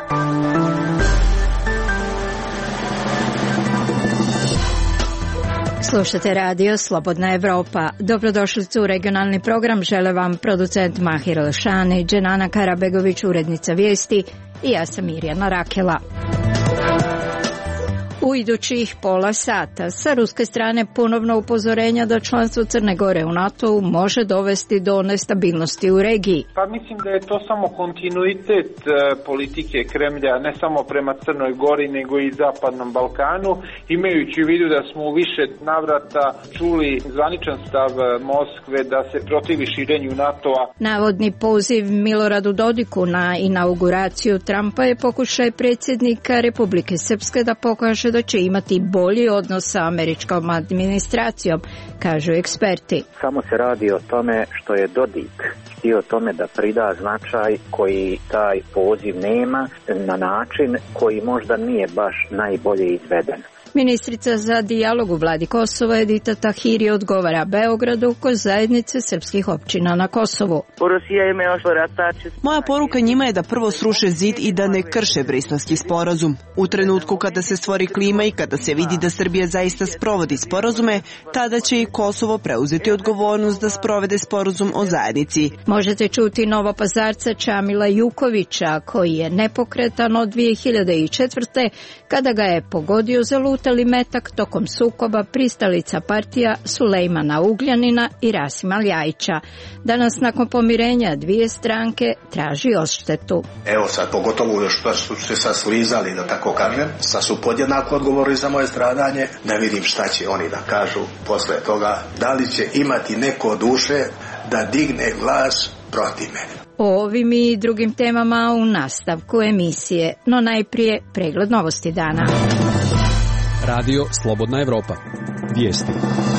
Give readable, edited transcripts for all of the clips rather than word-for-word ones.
Slušate radio Slobodna Evropa. Dobrodošlicu u regionalni program žele vam producent Mahir Elšani, Dženana Karabegović, urednica vijesti i ja sam Mirjana Rakela. U idućih pola sata sa ruske strane ponovno upozorenja da članstvo Crne Gore u NATO-u može dovesti do nestabilnosti u regiji. Pa mislim da je to samo kontinuitet politike Kremlja, ne samo prema Crnoj Gori nego i Zapadnom Balkanu, imajući u vidu da smo u više navrata čuli zvaničan stav Moskve da se protivi širenju NATO-a. Navodni poziv Miloradu Dodiku na inauguraciju Trumpa je pokušaj predsjednika Republike Srpske da pokaže da će imati bolji odnos sa američkom administracijom, kažu eksperti. Samo se radi o tome što je Dodik htio tome da prida značaj koji taj poziv nema na način koji možda nije baš najbolje izveden. Ministrica za dijalog u vladi Kosova Edita Tahiri odgovara Beogradu oko zajednice srpskih općina na Kosovu. Moja poruka njima je da prvo sruše zid i da ne krše Briselski sporazum. U trenutku kada se stvori klima i kada se vidi da Srbija zaista sprovodi sporazume, tada će i Kosovo preuzeti odgovornost da sprovede sporazum o zajednici. Možete čuti Novopazarca Čamila Jukovića, koji je nepokretan od 2004. kada ga je pogodio zalutali metak tokom sukoba pristalica partija Sulejmana Ugljanina i Rasima Ljajića. Danas nakon pomirenja dvije stranke traži odštetu. Evo sad, pogotovo još što su se sad slizali, da tako kažem, sad su podjednako odgovorili za moje stradanje, da vidim šta će oni da kažu posle toga, da li će imati neko duše da digne glas protiv mene. O ovim i drugim temama u nastavku emisije, no najprije pregled novosti dana. Radio Slobodna Evropa. Vijesti.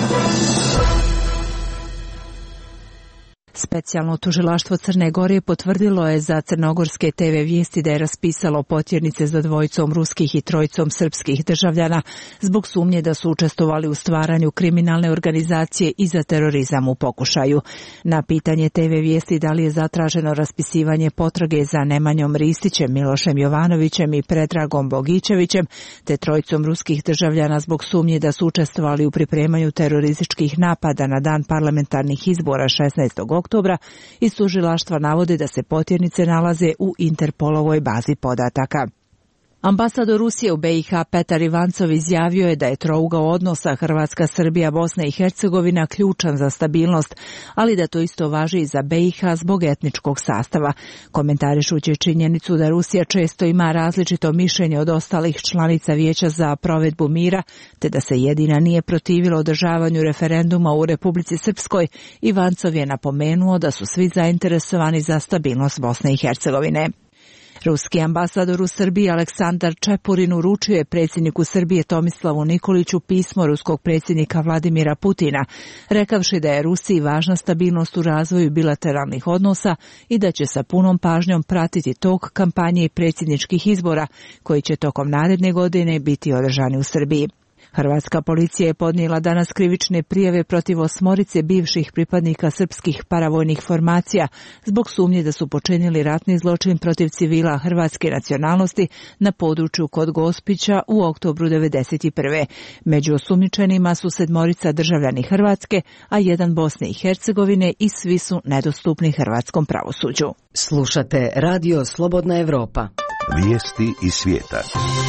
Specijalno tužilaštvo Crne Gore potvrdilo je za crnogorske TV vijesti da je raspisalo potjernice za dvojicom ruskih i trojicom srpskih državljana zbog sumnje da su učestvovali u stvaranju kriminalne organizacije i za terorizam u pokušaju. Na pitanje TV vijesti da li je zatraženo raspisivanje potrage za Nemanjom Ristićem, Milošem Jovanovićem i Predragom Bogićevićem, te trojicom ruskih državljana zbog sumnje da su učestvovali u pripremanju terorističkih napada na dan parlamentarnih izbora 16. oktobra, iz tužilaštva navode da se potjernice nalaze u Interpolovoj bazi podataka. Ambasador Rusije u BiH Petar Ivancov izjavio je da je trougao odnosa Hrvatska, Srbija, Bosna i Hercegovina ključan za stabilnost, ali da to isto važi i za BiH zbog etničkog sastava. Komentarišući činjenicu da Rusija često ima različito mišljenje od ostalih članica Vijeća za provedbu mira, te da se jedina nije protivila održavanju referenduma u Republici Srpskoj, Ivancov je napomenuo da su svi zainteresovani za stabilnost Bosne i Hercegovine. Ruski ambasador u Srbiji Aleksandar Čepurin uručio je predsjedniku Srbije Tomislavu Nikoliću pismo ruskog predsjednika Vladimira Putina, rekavši da je Rusiji važna stabilnost u razvoju bilateralnih odnosa i da će sa punom pažnjom pratiti tok kampanje i predsjedničkih izbora koji će tokom naredne godine biti održani u Srbiji. Hrvatska policija je podnijela danas krivične prijave protiv 8 bivših pripadnika srpskih paravojnih formacija zbog sumnje da su počinili ratni zločin protiv civila hrvatske nacionalnosti na području kod Gospića u oktobru 1991. Među osumnjičenima su 7 državljani Hrvatske, a 1 Bosne i Hercegovine i svi su nedostupni hrvatskom pravosuđu. Slušate Radio Slobodna Evropa. Vijesti iz svijeta.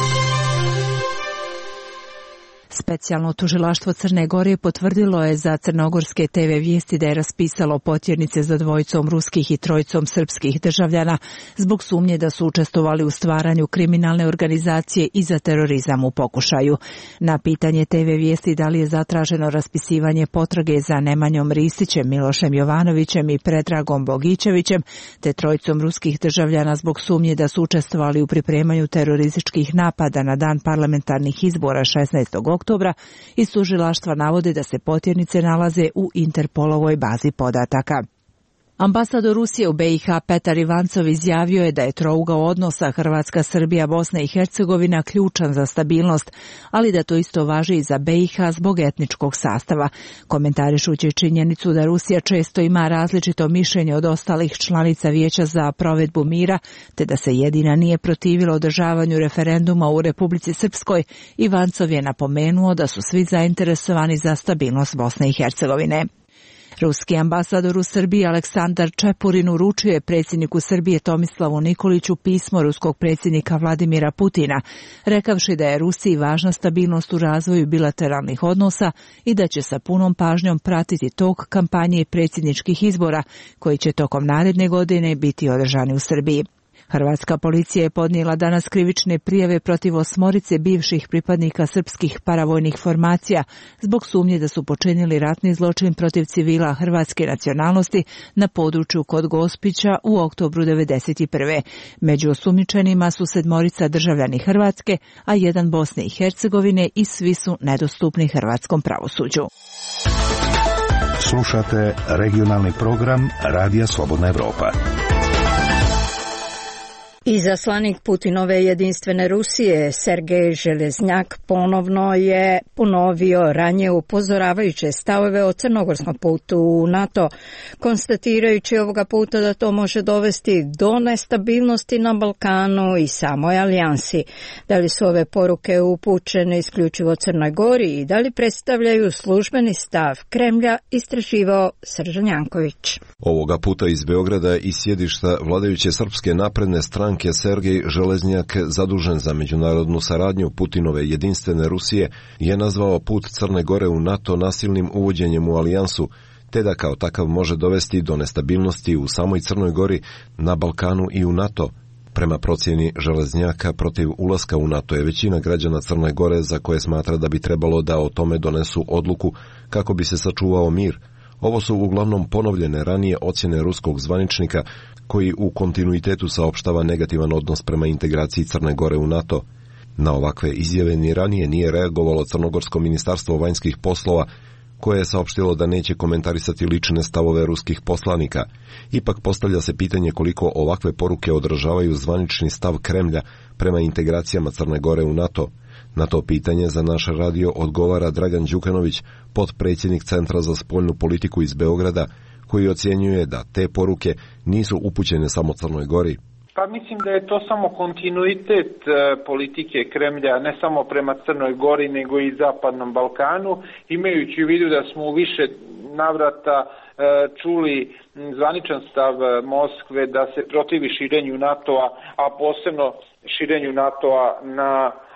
Specijalno tužilaštvo Crne Gore potvrdilo je za crnogorske TV vijesti da je raspisalo potjernice za dvojicom ruskih i trojicom srpskih državljana zbog sumnje da su učestvovali u stvaranju kriminalne organizacije i za terorizam u pokušaju. Na pitanje TV vijesti da li je zatraženo raspisivanje potrage za Nemanjom Ristićem, Milošem Jovanovićem i Predragom Bogićevićem, te trojicom ruskih državljana zbog sumnje da su učestvovali u pripremanju terorističkih napada na dan parlamentarnih izbora 16. oktobra, iz tužilaštva navode da se potjernice nalaze u Interpolovoj bazi podataka. Ambasador Rusije u BiH Petar Ivancov izjavio je da je trougao odnosa Hrvatska, Srbija, Bosna i Hercegovina ključan za stabilnost, ali da to isto važi i za BiH zbog etničkog sastava. Komentarišući činjenicu da Rusija često ima različito mišljenje od ostalih članica Vijeća za provedbu mira, te da se jedina nije protivila održavanju referenduma u Republici Srpskoj, Ivancov je napomenuo da su svi zainteresovani za stabilnost Bosne i Hercegovine. Ruski ambasador u Srbiji Aleksandar Čepurin uručio je predsjedniku Srbije Tomislavu Nikoliću pismo ruskog predsjednika Vladimira Putina, rekavši da je Rusiji važna stabilnost u razvoju bilateralnih odnosa i da će sa punom pažnjom pratiti tok kampanje predsjedničkih izbora koji će tokom naredne godine biti održani u Srbiji. Hrvatska policija je podnijela danas krivične prijave protiv 8 bivših pripadnika srpskih paravojnih formacija zbog sumnje da su počinili ratni zločin protiv civila hrvatske nacionalnosti na području kod Gospića u oktobru 1991. Među osumnjičenima su 7 državljani Hrvatske, a 1 Bosne i Hercegovine i svi su nedostupni hrvatskom pravosuđu. Slušate regionalni program Radija Slobodna Evropa. Izaslanik Putinove jedinstvene Rusije Sergej Železnjak ponovno je ponovio ranije upozoravajuće stavove o crnogorskom putu u NATO, konstatirajući ovoga puta da to može dovesti do nestabilnosti na Balkanu i samoj alijansi. Da li su ove poruke upućene isključivo Crnoj Gori i da li predstavljaju službeni stav Kremlja, istraživao Srđan Janković. Ovoga puta iz Beograda i sjedišta vladajuće Srpske napredne strane Sergej Železnjak, zadužen za međunarodnu saradnju Putinove jedinstvene Rusije, je nazvao put Crne Gore u NATO nasilnim uvođenjem u alijansu, te da kao takav može dovesti do nestabilnosti u samoj Crnoj Gori, na Balkanu i u NATO. Prema procjeni Železnjaka, protiv ulaska u NATO je većina građana Crne Gore, za koje smatra da bi trebalo da o tome donesu odluku kako bi se sačuvao mir. Ovo su uglavnom ponovljene ranije ocjene ruskog zvaničnika koji u kontinuitetu saopštava negativan odnos prema integraciji Crne Gore u NATO. Na ovakve izjave ni ranije nije reagovalo Crnogorsko ministarstvo vanjskih poslova, koje je saopštilo da neće komentarisati lične stavove ruskih poslanika. Ipak postavlja se pitanje koliko ovakve poruke odražavaju zvanični stav Kremlja prema integracijama Crne Gore u NATO. Na to pitanje za naš radio odgovara Dragan Đukanović, potpredsjednik Centra za spoljnu politiku iz Beograda, koji ocjenjuje da te poruke nisu upućene samo Crnoj Gori. Pa mislim da je to samo kontinuitet politike Kremlja, ne samo prema Crnoj Gori, nego i Zapadnom Balkanu, imajući u vidu da smo u više navrata čuli zvaničan stav Moskve da se protivi širenju NATO-a, a posebno širenju NATO-a na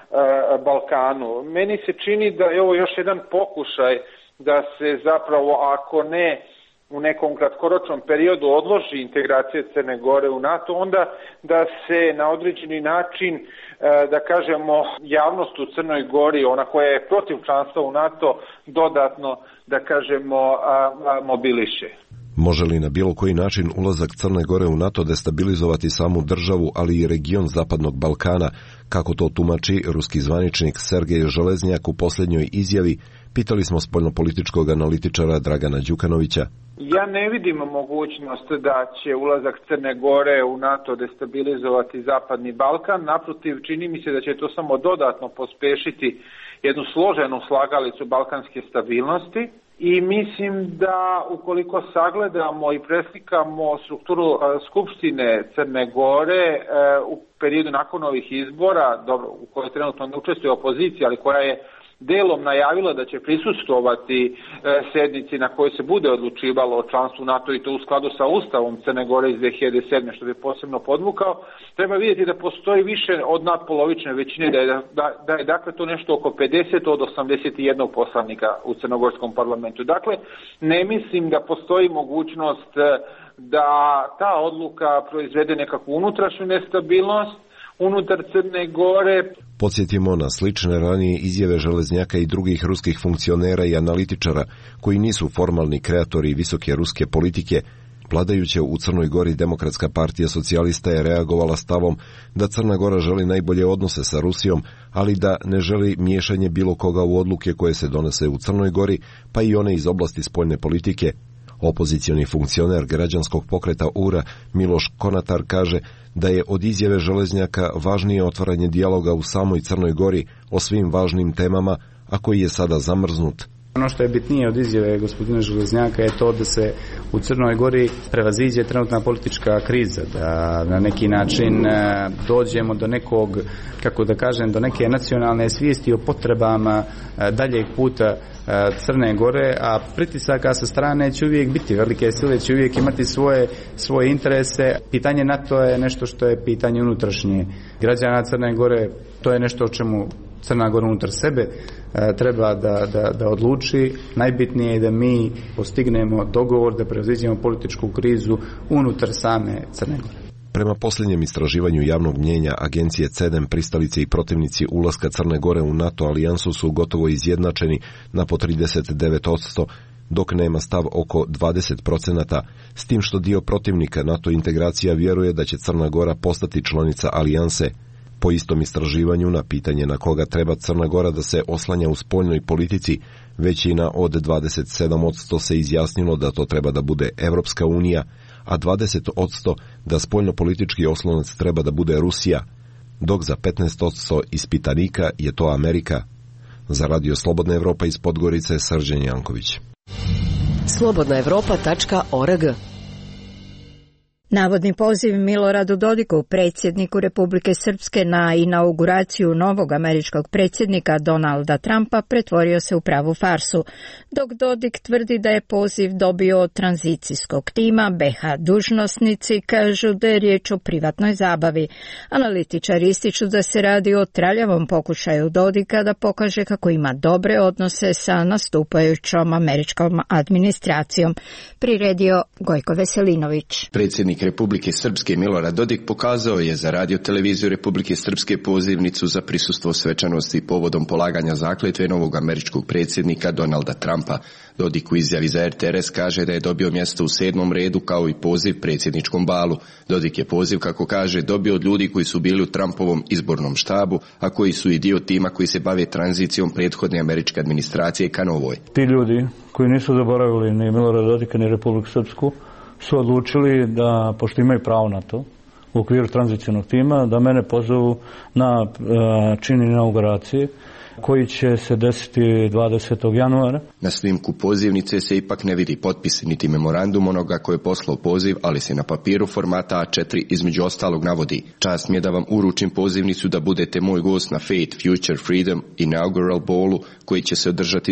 Balkanu. Meni se čini da je ovo još jedan pokušaj da se zapravo, ako ne u nekom kratkoročnom periodu odloži integracija Crne Gore u NATO, onda da se na određeni način, da kažemo, javnost u Crnoj Gori, ona koja je protiv članstva u NATO, dodatno, da kažemo, mobiliše. Može li na bilo koji način ulazak Crne Gore u NATO destabilizovati samu državu, ali i region Zapadnog Balkana, kako to tumači ruski zvaničnik Sergej Železnjak u posljednjoj izjavi, pitali smo spoljnopolitičkog analitičara Dragana Đukanovića. Ja ne vidim mogućnost da će ulazak Crne Gore u NATO destabilizovati Zapadni Balkan. Naprotiv, čini mi se da će to samo dodatno pospešiti jednu složenu slagalicu balkanske stabilnosti. I mislim da ukoliko sagledamo i preslikamo strukturu Skupštine Crne Gore u periodu nakon ovih izbora, dobro, u kojoj trenutno ne učestvuje opozicija, ali koja je delom najavila da će prisustvovati sednici na kojoj se bude odlučivalo o članstvu NATO i to u skladu sa Ustavom Crne Gore iz 2007. što bi posebno podvukao, treba vidjeti da postoji više od nadpolovične većine, da je dakle to nešto oko 50 od 81 poslanika u crnogorskom parlamentu. Dakle, ne mislim da postoji mogućnost da ta odluka proizvede nekakvu unutrašnju nestabilnost unutar Crne Gore. Podsjetimo na slične ranije izjave Železnjaka i drugih ruskih funkcionera i analitičara koji nisu formalni kreatori visoke ruske politike. Vladajuća u Crnoj Gori Demokratska partija socijalista je reagovala stavom da Crna Gora želi najbolje odnose sa Rusijom, ali da ne želi miješanje bilo koga u odluke koje se donose u Crnoj Gori, pa i one iz oblasti spoljne politike. Opozicioni funkcioner građanskog pokreta URA Miloš Konatar kaže da je od izjave Železnjaka važnije otvaranje dijaloga u samoj Crnoj Gori o svim važnim temama, a koji je sada zamrznut. Ono što je bitnije od izjave gospodina Železnjaka je to da se u Crnoj Gori prevaziđe trenutna politička kriza, da na neki način dođemo do nekog, kako da kažem, do neke nacionalne svijesti o potrebama daljeg puta Crne Gore, a pritisaka sa strane će uvijek biti, velike sile će uvijek imati svoje interese. Pitanje NATO je nešto što je pitanje unutrašnje građana Crne Gore, to je nešto o čemu Crna Gora unutar sebe treba da odluči. Najbitnije je da mi postignemo dogovor, da prevaziđemo političku krizu unutar same Crne Gore. Prema posljednjem istraživanju javnog mnjenja agencije CEDEM, pristalice i protivnici ulaska Crne Gore u NATO alijansu su gotovo izjednačeni na po 39%, dok nema stav oko 20%, s tim što dio protivnika NATO integracija vjeruje da će Crna Gora postati članica alijanse. Po istom istraživanju na pitanje na koga treba Crna Gora da se oslanja u spoljnoj politici, većina od 27% se izjasnilo da to treba da bude Evropska unija, a 20% da spoljnopolitički oslonac treba da bude Rusija, dok za 15% ispitanika je to Amerika. Za Radio Slobodna Evropa iz Podgorice, Srđan Janković. slobodnaevropa.org. Navodni poziv Miloradu Dodiku, predsjedniku Republike Srpske, na inauguraciju novog američkog predsjednika Donalda Trumpa pretvorio se u pravu farsu, dok Dodik tvrdi da je poziv dobio od tranzicijskog tima. BiH dužnosnici kažu da je riječ o privatnoj zabavi. Analitičari ističu da se radi o traljavom pokušaju Dodika da pokaže kako ima dobre odnose sa nastupajućom američkom administracijom. Priredio Gojko Veselinović. Predsjednik Republike Srpske Milorad Dodik pokazao je za radio televiziju Republike Srpske pozivnicu za prisustvo svečanosti povodom polaganja zakletve novog američkog predsjednika Donalda Trumpa. Dodik u izjavi za RTRS kaže da je dobio mjesto u 7. redu kao i poziv predsjedničkom balu. Dodik je poziv, kako kaže, dobio od ljudi koji su bili u Trumpovom izbornom štabu, a koji su i dio tima koji se bave tranzicijom prethodne američke administracije ka novoj. Ti ljudi koji nisu zaboravili ni Milorada Dodika ni Republiku Srpsku su odlučili da, pošto imaju pravo na to, u okviru tranzicionog tima, da mene pozovu na čin inauguracije koji će se desiti 20. januara. Na snimku pozivnice se ipak ne vidi potpis niti memorandum onoga koji je poslao poziv, ali se na papiru formata A4 između ostalog navodi: čast mi je da vam uručim pozivnicu da budete moj gost na Fate Future Freedom Inaugural Ballu koji će se održati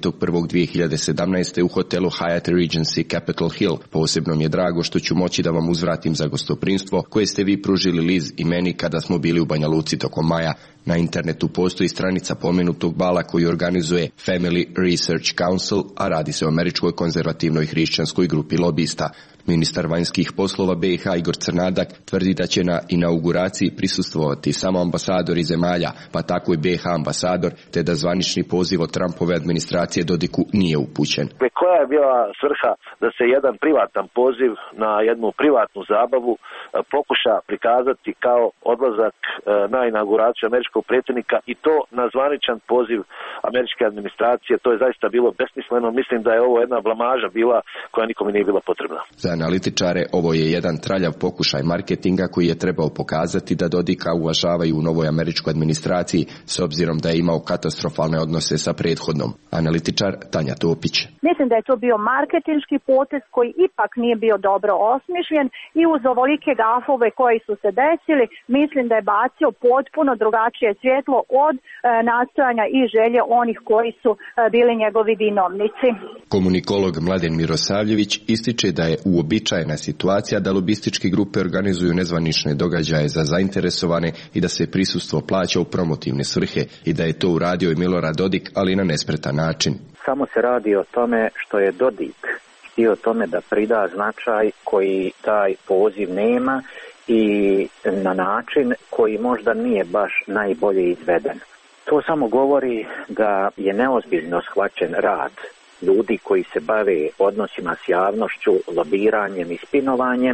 21.2017. u hotelu Hyatt Regency Capitol Hill. Posebno mi je drago što ću moći da vam uzvratim za gostoprimstvo koje ste vi pružili Liz i meni kada smo bili u Banja Luci tokom maja. Na internetu postoji stranica pomenutog bala koju organizuje Family Research Council, a radi se o američkoj konzervativnoj hrišćanskoj grupi lobista. Ministar vanjskih poslova BiH Igor Crnadak tvrdi da će na inauguraciji prisustvovati samo ambasadori zemalja, pa tako i BiH ambasador, te da zvanični poziv od Trumpove administracije Dodiku nije upućen. Koja je bila svrha da se jedan privatan poziv na jednu privatnu zabavu pokuša prikazati kao odlazak na inauguraciju američkog predsjednika i to na zvaničan poziv američke administracije? To je zaista bilo besmisleno. Mislim da je ovo jedna blamaža bila koja nikome nije bila potrebna. Za analitičare ovo je jedan traljav pokušaj marketinga koji je trebao pokazati da Dodika uvažavaju u novoj američkoj administraciji s obzirom da je imao katastrofalne odnose sa prethodnom. Analitičar Tanja Topić. Mislim da je to bio marketinški potez koji ipak nije bio dobro osmišljen i uz ovolike gafove koji su se desili, mislim da je bacio potpuno drugačije svjetlo od nastojanja i želje onih koji su bili njegovi vinovnici. Komunikolog Mladen Mirosavljević ističe da je uobičajena situacija da lobističke grupe organizuju nezvanične događaje za zainteresovane i da se prisustvo plaća u promotivne svrhe i da je to uradio i Milorad Dodik, ali na nespretan način. Samo se radi o tome što je Dodik htio tome da prida značaj koji taj poziv nema i na način koji možda nije baš najbolje izveden. To samo govori da je neozbiljno shvaćen rad ljudi koji se bave odnosima s javnošću, lobiranjem i spinovanjem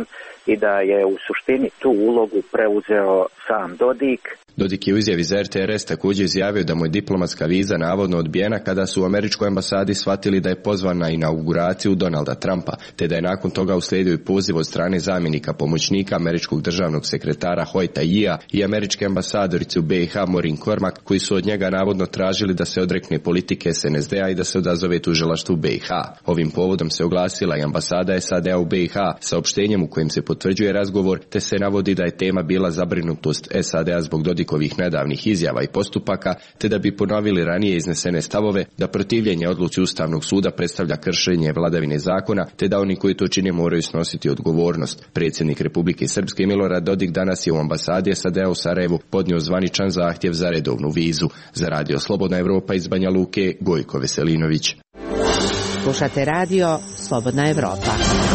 i da je u suštini tu ulogu preuzeo sam Dodik. Dodik je u izjavi za RTRS također izjavio da mu je diplomatska viza navodno odbijena kada su u američkoj ambasadi shvatili da je pozvan na inauguraciju Donalda Trumpa, te da je nakon toga uslijedio i poziv od strane zamjenika pomoćnika američkog državnog sekretara Hoyta Yea i američke ambasadorice u BiH Maureen Cormack, koji su od njega navodno tražili da se odrekne politike SNSD-a i da se odazove tužilaštvu BiH. Ovim povodom se oglasila i ambasada SAD-a u BiH saopštenjem u kojem se potvrđuje razgovor, te se navodi da je tema bila zabrinutost SAD-a zbog Dodikovih nedavnih izjava i postupaka, te da bi ponovili ranije iznesene stavove da protivljenje odluci Ustavnog suda predstavlja kršenje vladavine zakona, te da oni koji to čine moraju snositi odgovornost. Predsjednik Republike Srpske Milorad Dodik danas je u ambasadi SAD-a u Sarajevu podnio zvaničan zahtjev za redovnu vizu. Za Radio Slobodna Evropa iz Banja Luke, Gojko Veselinović. Slušate Radio Slobodna Evropa.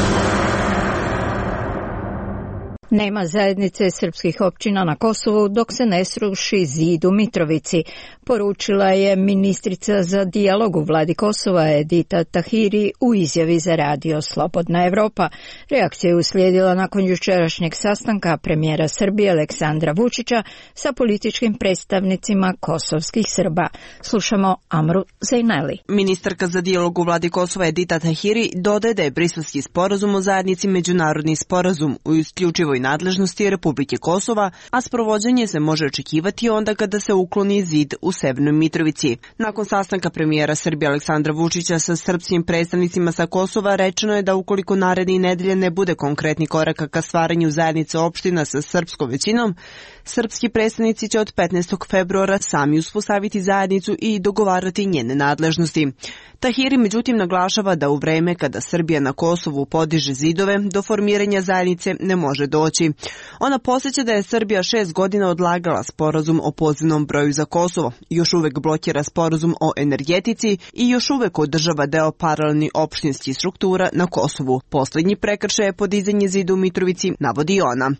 Nema zajednice srpskih općina na Kosovu dok se ne sruši zid u Mitrovici, poručila je ministrica za dijalog u vladi Kosova Edita Tahiri u izjavi za Radio Slobodna Evropa. Reakcija je uslijedila nakon jučerašnjeg sastanka premijera Srbije Aleksandra Vučića sa političkim predstavnicima kosovskih Srba. Slušamo Amru Zejneli. Ministarka za dijalog u vladi Kosova Edita Tahiri dodaje da je Briselski sporazum o zajednici međunarodni sporazum u isključivoj nadležnosti Republike Kosova, a sprovođenje se može očekivati onda kada se ukloni zid u Severnoj Mitrovici. Nakon sastanka premijera Srbije Aleksandra Vučića sa srpskim predstavnicima sa Kosova rečeno je da ukoliko naredne nedelje ne bude konkretni koraka ka stvaranju zajednice opština sa srpskom većinom, srpski predstavnici će od 15. februara sami uspostaviti zajednicu i dogovarati njene nadležnosti. Tahiri međutim naglašava da u vreme kada Srbija na Kosovu podiže zidove, do formiranja zajednice ne može doći. Ona podsjeća da je Srbija 6 godina odlagala sporazum o pozivnom broju za Kosovo, još uvek blokira sporazum o energetici i još uvek održava deo paralelni opštinskih struktura na Kosovu. Posljednji prekršaj je podizanje zida u Mitrovici, navodi ona.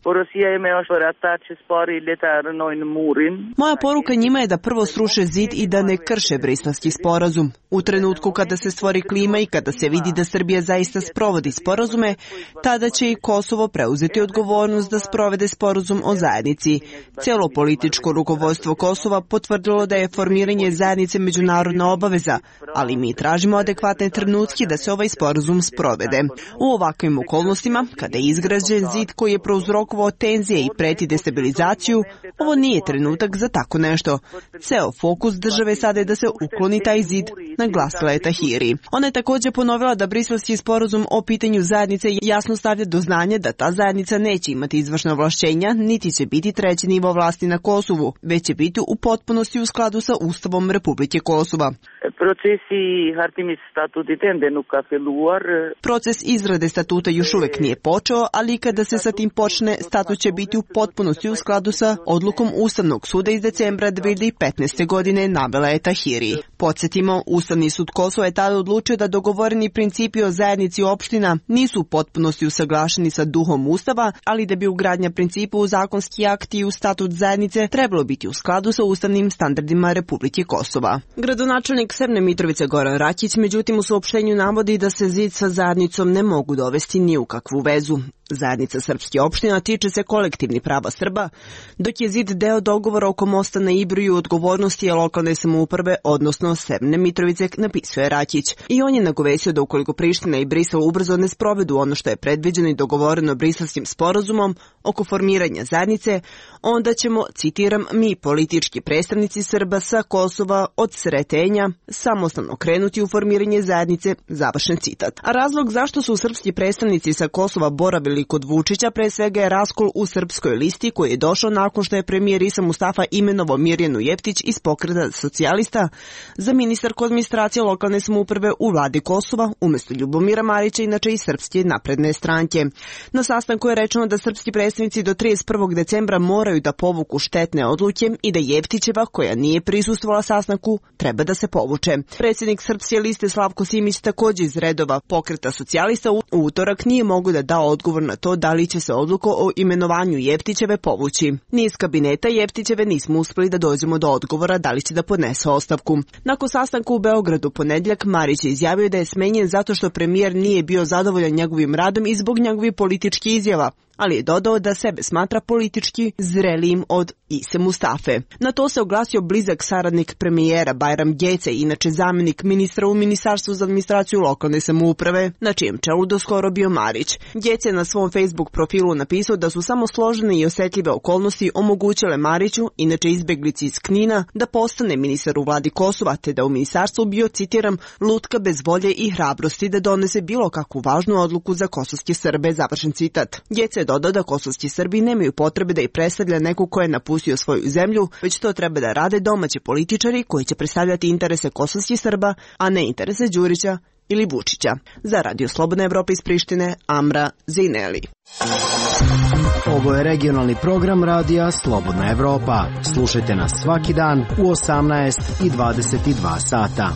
Moja poruka njima je da prvo sruše zid i da ne krše Briselski sporazum. U trenutku kada se stvori klima i kada se vidi da Srbija zaista sprovodi sporazume, tada će i Kosovo preuzeti odgovornost da sprovede sporazum o zajednici. Cijelo političko rukovodstvo Kosova potvrdilo da je formiranje zajednice međunarodna obaveza, ali mi tražimo adekvatne trenutke da se ovaj sporazum sprovede. U ovakvim okolnostima, kada je izgrađen zid koji je prouzrokovao tenzije i preti destabilizaciju, ovo nije trenutak za tako nešto. Ceo fokus države sada je da se ukloni taj zid, naglasila je Tahiri. Ona je također ponovila da Briselski sporazum o pitanju zajednice jasno stavlja do znanja da ta zajednica neće imati izvršna ovlašćenja, niti će biti treći nivo vlasti na Kosovu, već će biti u potpunosti u skladu sa Ustavom Republike Kosova. Proces izrade statuta još uvek nije počeo, ali kada se sa tim počne, statut će biti u potpunosti u skladu sa odlukom Ustavnog suda iz decembra 2015. godine, navela je Tahiri. Podsjetimo, Ustavni sud Kosova je tada odlučio da dogovoreni principi o zajednici opština nisu u potpunosti usaglašeni sa duhom Ustava, ali da bi ugradnja principa u zakonski akt i u statut zajednice trebalo biti u skladu sa ustavnim standardima Republike Kosova. Gradonačelnik Severne Mitrovice Goran Rakić međutim u saopštenju navodi da se zid sa zajednicom ne mogu dovesti ni u kakvu vezu. Zajednica srpskih opština tiče se kolektivnih prava Srba, dok je zid deo dogovora oko mosta na Ibru i odgovornosti lokalne samouprave, odnosno Severne Mitrovice, napisuje Rakić. I on je nagovesio da ukoliko Priština i Brisel ubrzo ne sprovedu ono što je predviđeno i dogovoreno Briselskim sporazumom oko formiranja zajednice, onda ćemo, citiram, mi politički predstavnici Srba sa Kosova od sretenja samostalno krenuti u formiranje zajednice, završen citat. A razlog zašto su srpski predstavnici sa Kosova boravili kod Vučića pre svega je raskol u srpskoj listi koji je došao nakon što je premijer Isa Mustafa imenovao Mirjanu Jeftić iz Pokreta socijalista za ministarku administracije lokalne samouprave u vladi Kosova umjesto Ljubomira Marića, inače iz Srpske napredne stranke. Na sastanku je rečeno da srpski predstavnici do 31. decembra moraju da povuku štetne odluke i da Jeftićeva, koja nije prisustvovala sastanku, treba da se povuče. Predsjednik Srpske liste Slavko Simić također iz redova Pokreta socijalista u utorak nije mogu da da odgovor na to da li će se odluka o imenovanju Jeftićeve povući. Ni iz kabineta Jeftićeve nismo uspjeli da dođemo do odgovora da li će da podnese ostavku. Nakon sastanka u Beogradu ponedjeljak, Marić je izjavio da je smenjen zato što premijer nije bio zadovoljan njegovim radom i zbog njegovih političkih izjava, ali je dodao da sebe smatra politički zrelijim od Ise Mustafe. Na to se oglasio blizak saradnik premijera Bajram Gece, inače zamjenik ministra u Ministarstvu za administraciju lokalne samouprave, na čijem čelu doskoro bio Marić. Gece na svom Facebook profilu napisao da su samo složene i osjetljive okolnosti omogućile Mariću, inače izbjeglici iz Knina, da postane ministar u vladi Kosova, te da u ministarstvu bio, citiram, lutka bez volje i hrabrosti da donese bilo kakvu važnu odluku za kosovske Srbe, završen citat. Gece je dodao da kosovski Srbi nemaju potrebe da ih predstavlja neko ko je napustio svoju zemlju, već to treba da rade domaći političari koji će predstavljati interese kosovskih Srba, a ne interese Đurića ili Vučića. Za Radio Slobodna Evropa iz Prištine, Amra Zineli. Ovo je regionalni program Radija Slobodna Evropa. Slušajte nas svaki dan u 18 i 22 sata.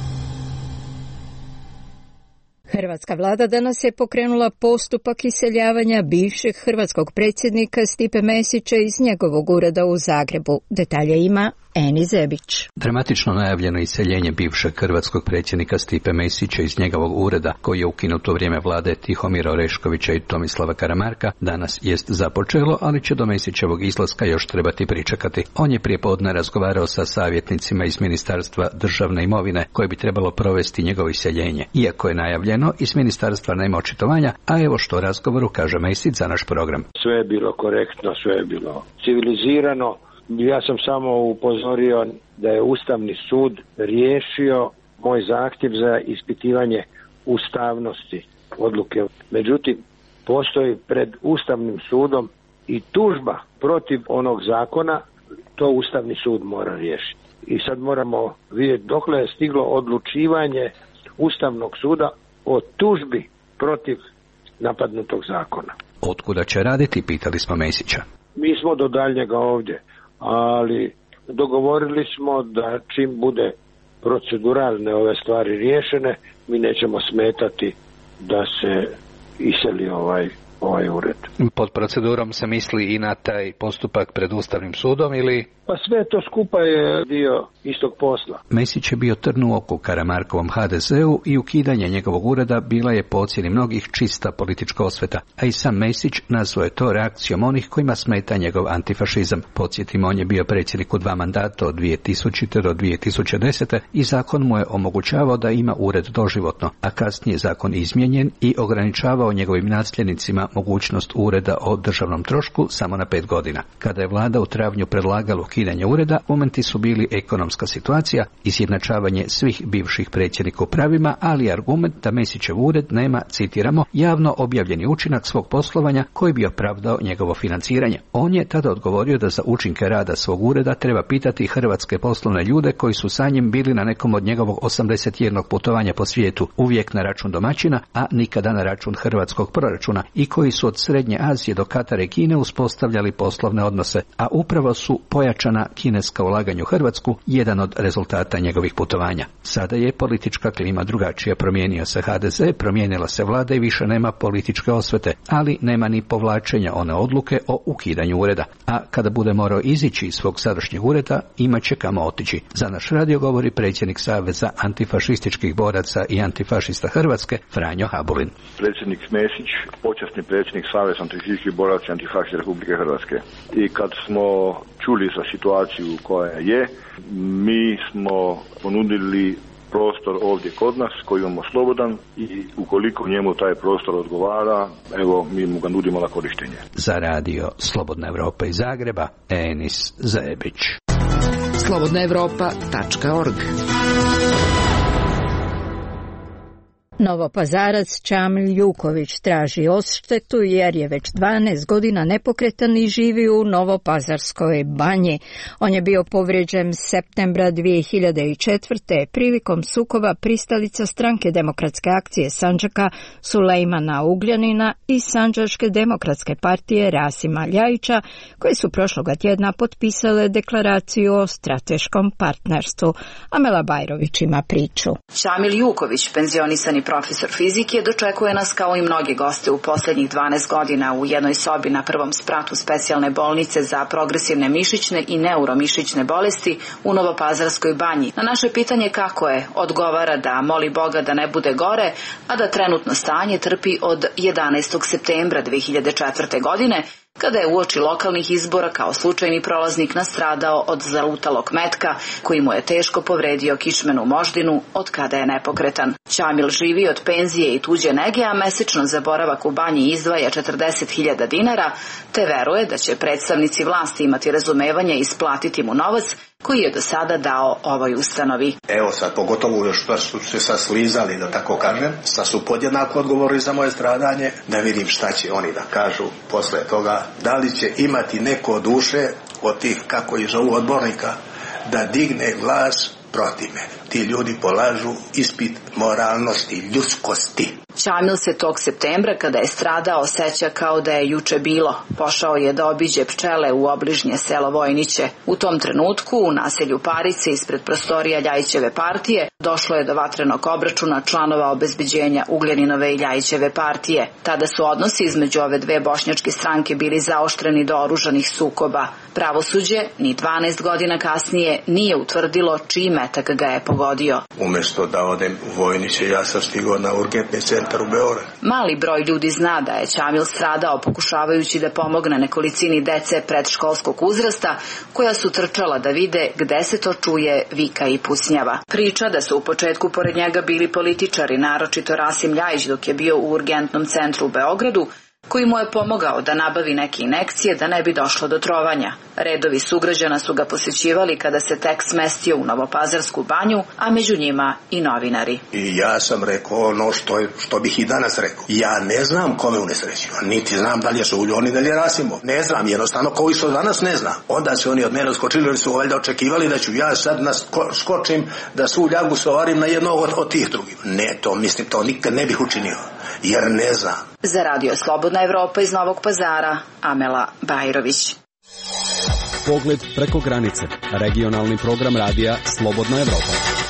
Hrvatska vlada danas je pokrenula postupak iseljavanja bivšeg hrvatskog predsjednika Stipe Mesića iz njegovog ureda u Zagrebu. Detalje ima Eni Zebić. Dramatično najavljeno iseljenje bivšeg hrvatskog predsjednika Stipe Mesića iz njegovog ureda, koji je ukinut u vrijeme vlade Tihomira Oreškovića i Tomislava Karamarka, danas jest započelo, ali će do Mesićevog izlaska još trebati pričekati. On je prijepodne razgovarao sa savjetnicima iz Ministarstva državne imovine, koje bi trebalo provesti njegovo iseljenje. Iako je najavljeno, iz ministarstva nema očitovanja, a evo što o razgovoru kaže Mesić za naš program. Sve je bilo korektno, sve je bilo civilizirano. Ja sam samo upozorio da je Ustavni sud riješio moj zahtjev za ispitivanje ustavnosti odluke. Međutim, postoji pred Ustavnim sudom i tužba protiv onog zakona, to Ustavni sud mora riješiti. I sad moramo vidjeti dokle je stiglo odlučivanje Ustavnog suda o tužbi protiv napadnutog zakona. Otkuda će raditi, pitali smo Mesića. Mi smo do daljnjega ovdje, ali dogovorili smo da čim bude proceduralne ove stvari riješene, mi nećemo smetati da se iseli ovaj ured. Pod procedurom se misli i na taj postupak pred Ustavnim sudom ili... Pa sve to skupa je dio istog posla. Mesić je bio trn u oku Karamarkovom HDZ-u i ukidanje njegovog ureda bila je po ocjeni mnogih čista politička osveta, a i sam Mesić nazvao je to reakcijom onih kojima smeta njegov antifašizam. Podsjetimo, on je bio predsjednik u 2 mandata od 2000. do 2010. i zakon mu je omogućavao da ima ured doživotno, a kasnije zakon izmijenjen i ograničavao njegovim nasljednicima mogućnost ureda o državnom trošku samo na 5 godina. Kada je vlada u travnju predlagala ukidanje ureda, momenti su bili ekonomska situacija, izjednačavanje svih bivših predsjednika u pravima, ali argument da Mesićev ured nema, citiramo, javno objavljeni učinak svog poslovanja koji bi opravdao njegovo financiranje. On je tada odgovorio da za učinke rada svog ureda treba pitati hrvatske poslovne ljude koji su sa njim bili na nekom od njegovog 81 putovanja po svijetu, uvijek na račun domaćina, a nikada na račun hrvatskog proračuna, i koji su od Srednje Azije do Katara i Kine uspostavljali poslovne odnose, a upravo su pojačana kineska ulaganja u Hrvatsku jedan od rezultata njegovih putovanja. Sada je politička klima drugačija, promijenio se HDZ, promijenila se vlada i više nema političke osvete, ali nema ni povlačenja one odluke o ukidanju ureda. A kada bude morao izići iz svog sadašnjeg ureda, imat će kamo otići. Za naš radio govori predsjednik Saveza antifašističkih boraca i antifašista Hrvatske, Franjo Habulin. Predsjednik Mesić, počasni predsjednik Saveza antifašističkih boraca i antifašista Republike Hrvatske. I kad smo čuli za situaciju koja je, mi smo ponudili prostor ovdje kod nas koji imamo slobodan i ukoliko njemu taj prostor odgovara, evo mi mu ga nudimo na korištenje. Za radio Slobodna Evropa iz Zagreba, Enis Zebić. slobodnaevropa.org. Novopazarac Čamil Juković traži odštetu jer je već 12 godina nepokretan i živi u Novopazarskoj banji. On je bio povrijeđen septembra 2004. prilikom sukoba pristalica Stranke demokratske akcije Sandžaka Sulejmana Ugljanina i Sandžačke demokratske partije Rasima Ljajića, koji su prošloga tjedna potpisale deklaraciju o strateškom partnerstvu. Amela Bajrović ima priču. Čamil Juković, penzionisani profesor fizike, dočekuje nas kao i mnoge goste u posljednjih 12 godina u jednoj sobi na prvom spratu specijalne bolnice za progresivne mišićne i neuromišićne bolesti u Novopazarskoj banji. Na naše pitanje kako je, odgovara da moli Boga da ne bude gore, a da trenutno stanje trpi od 11. septembra 2004. godine, kada je uoči lokalnih izbora kao slučajni prolaznik nastradao od zalutalog metka koji mu je teško povredio kičmenu moždinu od kada je nepokretan. Ćamil živi od penzije i tuđe nege, a mesečno za boravak u banji izdvaja 40.000 dinara, te veruje da će predstavnici vlasti imati razumevanje i isplatiti mu novac koji je do sada dao ovoj ustanovi. Evo sad, pogotovo još što su se sad slizali, da tako kažem, sad su podjednako odgovorili za moje stradanje, da vidim šta će oni da kažu posle toga, da li će imati neko duše od tih, kako ih zovu, odbornika, da digne glas protiv mene. Ti ljudi polažu ispit moralnosti, ljudskosti. Ćamil se tog septembra, kada je stradao, seća kao da je juče bilo. Pošao je da obiđe pčele u obližnje selo Vojniće. U tom trenutku, u naselju Parice, ispred prostorija Ljajićeve partije, došlo je do vatrenog obračuna članova obezbeđenja Ugljaninove i Ljajićeve partije. Tada su odnosi između ove dve bošnjačke stranke bili zaoštreni do oružanih sukoba. Pravosuđe, ni 12 godina kasnije, nije utvrdilo čiji metak ga je pogodio. Umesto da odem u Vojniće, ja sam stigao na urgentni centar u Beograd. Mali broj ljudi zna da je Ćamil stradao pokušavajući da pomogne nekolicini dece predškolskog uzrasta koja su trčala da vide gde se to čuje vika i pucnjava. Priča da su u početku pored njega bili političari, naročito Rasim Ljajić dok je bio u urgentnom centru u Beogradu, koji mu je pomogao da nabavi neke injekcije da ne bi došlo do trovanja. Redovi sugrađana su ga posjećivali kada se tek smestio u Novopazarsku banju, a među njima i novinari. I ja sam rekao ono što bih i danas rekao. Ja ne znam kome unesrećio, niti znam da li je Suljon i da li je Rasimov. Ne znam, jednostavno koji su danas ne znam. Onda su oni od mene skočili, oni su valjda očekivali da ću ja sad skočim da svu ljagu sovarim na jednog od tih drugih. Ne, to mislim, to nikad ne bih učinio, jer ne znam. Za Radio Slobodna Evropa iz Novog Pazara, Amela Bajrović. Pogled preko granice. Regionalni program radija Slobodna Evropa.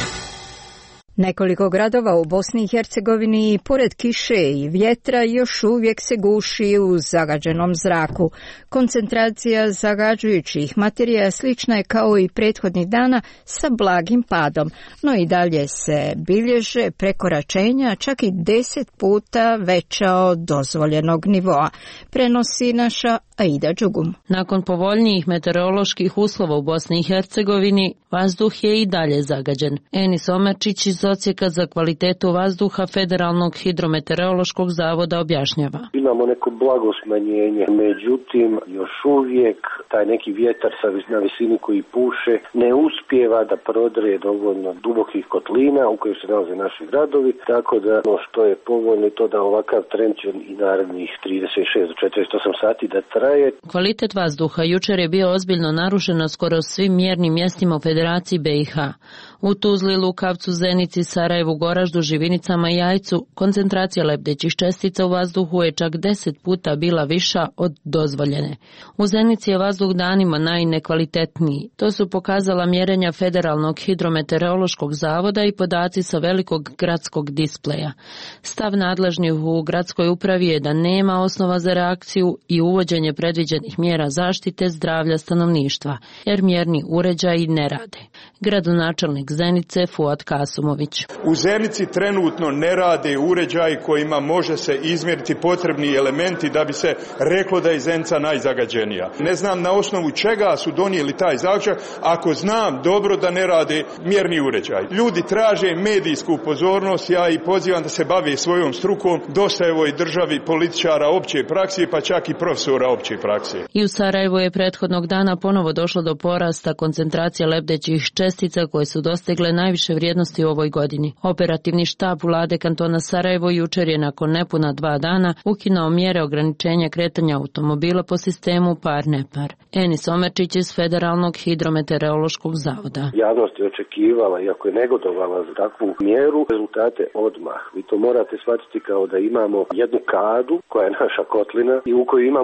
Nekoliko gradova u Bosni i Hercegovini, pored kiše i vjetra, još uvijek se guši u zagađenom zraku. Koncentracija zagađujućih materija slična je kao i prethodnih dana sa blagim padom, no i dalje se bilježe prekoračenja čak i 10 puta veća od dozvoljenog nivoa, prenosi naša Aida Đugum. Nakon povoljnijih meteoroloških uslova u Bosni i Hercegovini, vazduh je i dalje zagađen. Enis Omerčić iz Odsjeka za kvalitetu vazduha Federalnog hidrometeorološkog zavoda objašnjava. Imamo neko blago smanjenje, međutim još uvijek taj neki vjetar na visini koji puše ne uspijeva da prodre dovoljno dubokih kotlina u kojoj se nalaze naši gradovi, tako da ono što je povoljno to da ovakav trend će i narednih 36 do 48 sati da traje. Kvalitet vazduha jučer je bio ozbiljno narušen na skoro svim mjernim mjestima u Federaciji BiH. U Tuzli, Lukavcu, Zenici, Sarajevu, Goraždu, Živinicama i Jajcu koncentracija lebdećih čestica u vazduhu je čak 10 puta bila viša od dozvoljene. U Zenici je vazduh danima najnekvalitetniji. To su pokazala mjerenja Federalnog hidrometeorološkog zavoda i podaci sa velikog gradskog displeja. Stav nadležnih u gradskoj upravi je da nema osnova za reakciju i uvođenje predviđenih mjera zaštite zdravlja stanovništva, jer mjerni uređaji ne rade. Gradonačelnik Zenice Fuad Kasumović. U Zenici trenutno ne rade uređaji kojima može se izmjeriti potrebni elementi da bi se reklo da je Zenica najzagađenija. Ne znam na osnovu čega su donijeli taj zaključak, ako znam dobro da ne rade mjerni uređaj. Ljudi traže medijsku pozornost, ja i pozivam da se bave svojom strukom, dosta je ovoj državi političara opće prakse, pa čak i profesora opće prakse. I u Sarajevu je prethodnog dana ponovo došlo do porasta koncentracije lebdećih čestica koje su dostigle najviše vrijednosti u ovoj godini. Operativni štab vlade kantona Sarajevo jučer je nakon nepuna 2 dana ukinuo mjere ograničenja kretanja automobila po sistemu par-nepar. Enis Omerčić iz Federalnog hidrometeorološkog zavoda. Javnost je očekivala, iako je negodovala za takvu mjeru, rezultate odmah. Vi to morate shvatiti kao da imamo jednu kadu koja je naša kotlina i u kojoj imamo 5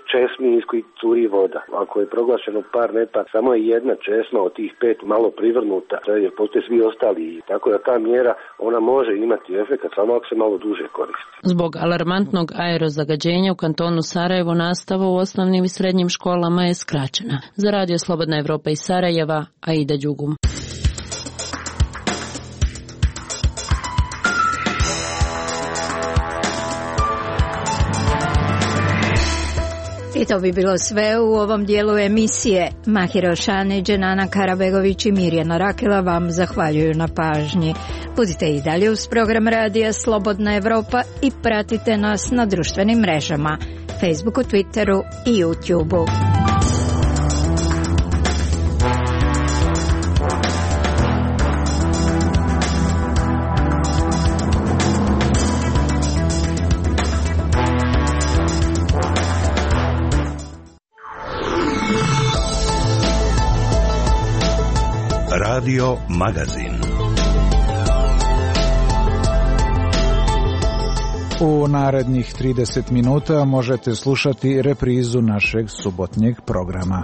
česmi iz kojih curi voda. Ako je proglašeno par neta, samo je jedna česma od tih 5 malo privrnuta, jer postoje svi ostali. Tako da ta mjera, ona može imati efekt samo ako se malo duže koristi. Zbog alarmantnog aerozagađenja u kantonu Sarajevo nastava u osnovnim i srednjim školama je skraćena. Za Radio Slobodna Evropa iz Sarajeva, Aida Đugum. I to bi bilo sve u ovom dijelu emisije. Mahira Ošanić, Nana Karabegović i Mirjana Rakela vam zahvaljuju na pažnji. Budite i dalje uz program Radija Slobodna Evropa i pratite nas na društvenim mrežama, Facebooku, Twitteru i YouTubeu. Radio Magazin. U narednih 30 minuta možete slušati reprizu našeg subotnjeg programa.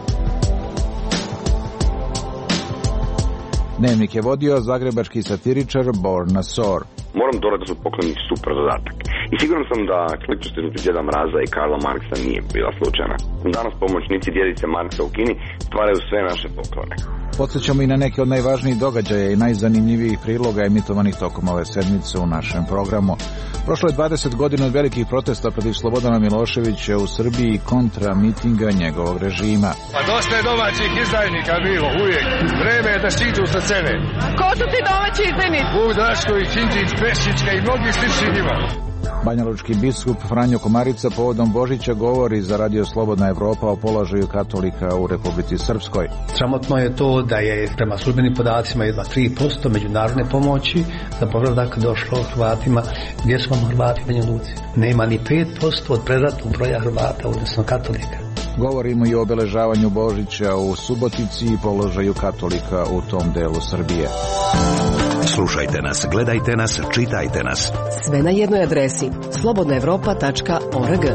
Dnevnik je vodio zagrebački satiričar Borna Sor. Moram dodati da su pokloni super zadatak. I siguran sam da kličnost između djeda Mraza i Karla Marksa nije bila slučajna. Danas pomoćnici djedice Marksa u Kini stvaraju sve naše poklone. Podsjećamo i na neke od najvažnijih događaja i najzanimljivijih priloga emitovanih tokom ove sedmice u našem programu. Prošlo je 20 godina od velikih protesta protiv Slobodana Miloševića u Srbiji i kontra mitinga njegovog režima. Pa dosta je domaćih izdajnika bilo, uvijek. Vreme je da siđu sa scene. Ko su ti domaći izdajnici? Vuk Drašković, Đinđić, Pešićka i mnogi slični njima. Banjalučki biskup Franjo Komarica povodom Božića govori za Radio Slobodna Evropa o položaju katolika u Republici Srpskoj. Sramotno je to da je prema službenim podacima jedva 3% međunarodne pomoći za povratak došlo Hrvatima. Gdje su vam Hrvati Banja Luci? Nema ni 5% od predratnog broja Hrvata, odnosno katolika. Govorimo i o obeležavanju Božića u Subotici i položaju katolika u tom delu Srbije. Slušajte nas, gledajte nas, čitajte nas. Sve na jednoj adresi slobodnaevropa.org.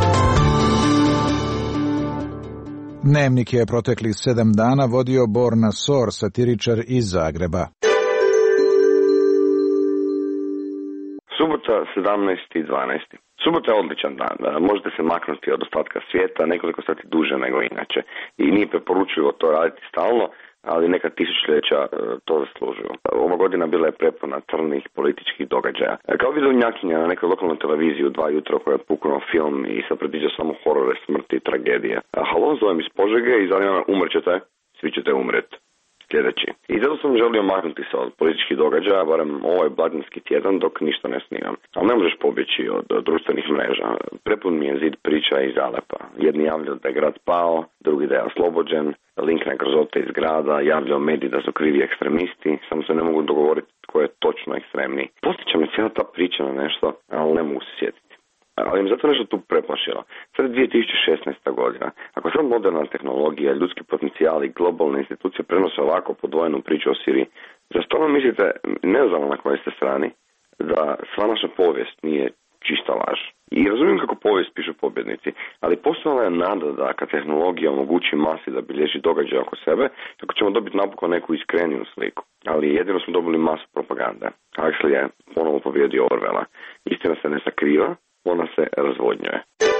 Dnevnik je proteklih 7 dana vodio Borna Sor, satiričar iz Zagreba. Subota 17.12. Subota je odličan dan. Možete se maknuti od ostatka svijeta nekoliko sati duže nego inače. I nije preporučljivo to raditi stalno, ali neka tisućljeća to zaslužuju. Ova godina bila je prepuna crnih političkih događaja. Kao vidovnjakinja na nekoj lokalnoj televiziji u 2 jutra koja je puknuo film i sad predviđa samo horore, smrti i tragedije. Halo, zovem iz Požege i zanima me, umrćete? Svi ćete umreti. Sljedeći. I zato sam želio maknuti se od političkih događaja, barem ovaj blagdanski tjedan dok ništa ne snimam. Ali ne možeš pobjeći od društvenih mreža. Prepun mi je zid priča iz Alepa. Jedni javljaju da je grad pao, drugi da je oslobođen, link na grozote iz grada, javljaju mediji da su krivi ekstremisti, samo se ne mogu dogovoriti tko je točno ekstremniji. Postiče me cijela ta priča na nešto, ali ne mogu se sjetiti. Ali mi zato nešto tu preplašilo. Sad je 2016. godina. Ako sad moderna tehnologija, ljudski potencijal i globalne institucije prenose ovako podvojenu priču o Siriji, za stvarno mislite, ne znam na kojoj ste strani, da sva naša povijest nije čista laž. I razumijem kako povijest pišu pobjednici, ali postojala je nada da kad tehnologija omogući masi da bilježi događaje oko sebe, tako ćemo dobiti napokon neku iskreniju sliku. Ali jedino smo dobili masu propagande. Huxley je ponovo pobjedio Orwella. Istina se ne sakriva, ona se razvodnjuje.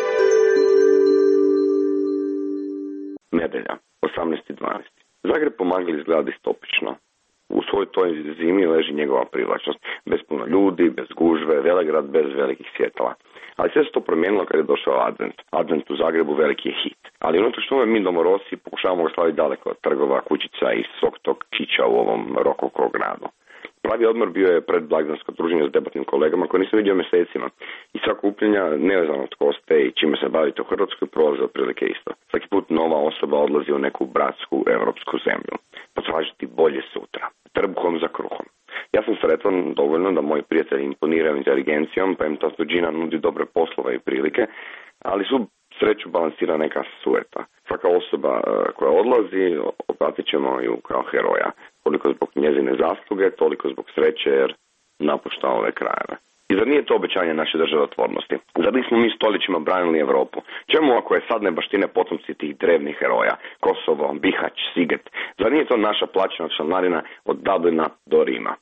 Nedelja, 18.12. Zagreb Pomagli izgleda distopično. U svojoj toj zimi leži njegova privlačnost. Bez puno ljudi, bez gužve, Velegrad bez velikih svjetala. Ali sve se to promijenilo kad je došao Advent. Advent u Zagrebu veliki je hit. Ali unatoč tome mi domorosi pokušavamo ga slaviti daleko od trgova, kućica i svog tog kića u ovom rokoko gradu. Pravi odmor bio je predblagdansko druženje s debatnim kolegama koje nisam vidio mjesecima. I svaka kupljenja, nevezano tko ste i čime se bavite u Hrvatskoj, prolazi otprilike isto. Svaki put nova osoba odlazi u neku bratsku europsku zemlju. Potražiti bolje sutra. Trbuhom za kruhom. Ja sam sretan dovoljno da moji prijatelji imponiraju inteligencijom, pa im ta tuđina nudi dobre poslove i prilike, ali su sreću balansira neka sueta. Svaka osoba koja odlazi, opratit ćemo ju kao heroja. Koliko zbog njezine zasluge, toliko zbog sreće jer napušta ove krajeve. I zar nije to obećanje naše državotvornosti? Zar nismo mi stoljećima branili Europu? Čemu ako je sad ne baštine potomci tih drevnih heroja? Kosovo, Bihać, Siget. Zar nije to naša plaćena članarina od Dublina do Rima?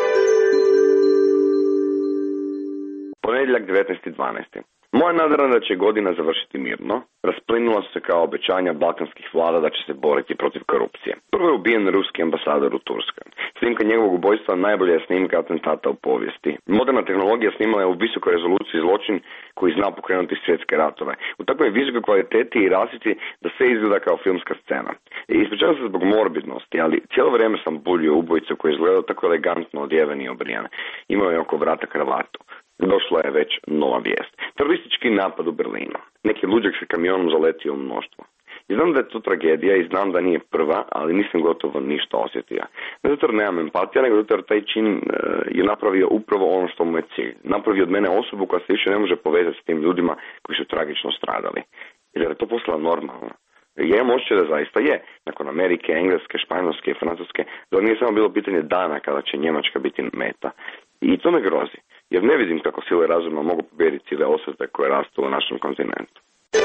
Ponedjeljak 19.12. Moja nadara da će godina završiti mirno rasplinula se kao obećanja balkanskih vlada da će se boriti protiv korupcije. Prvo je ubijen ruski ambasador u Turskoj. Snimka njegovog ubojstva najbolja je snimka atentata u povijesti. Moderna tehnologija snimala je u visokoj rezoluciji zločin koji zna pokrenuti svjetske ratove. U takvoj visokoj kvaliteti i rasvjeti da sve izgleda kao filmska scena. Ispričavam se zbog morbidnosti, ali cijelo vrijeme sam buljio ubojicu koji je izgledao tako elegantno odjeven i obrijan. Imao je oko vrata kravatu. Došla je već nova vijest. Teroristički napad u Berlinu. Neki luđak se kamionom zaletio u mnoštvo. I znam da je to tragedija i znam da nije prva, ali nisam gotovo ništa osjetio. Ne zato jer nemam empatija, nego zato jer taj čin je napravio upravo ono što mu je cilj. Napravio od mene osobu koja se više ne može povezati s tim ljudima koji su tragično stradali. Jer je to postala normalno. Ja imam osjećaj da zaista je. Nakon Amerike, Engleske, Španjolske i Francuske, da nije samo bilo pitanje dana kada će Njemačka biti meta. I to me grozi, jer ne vidim kako sile razuma mogu pobijediti cijele osvete koje rastu u našem kontinentu.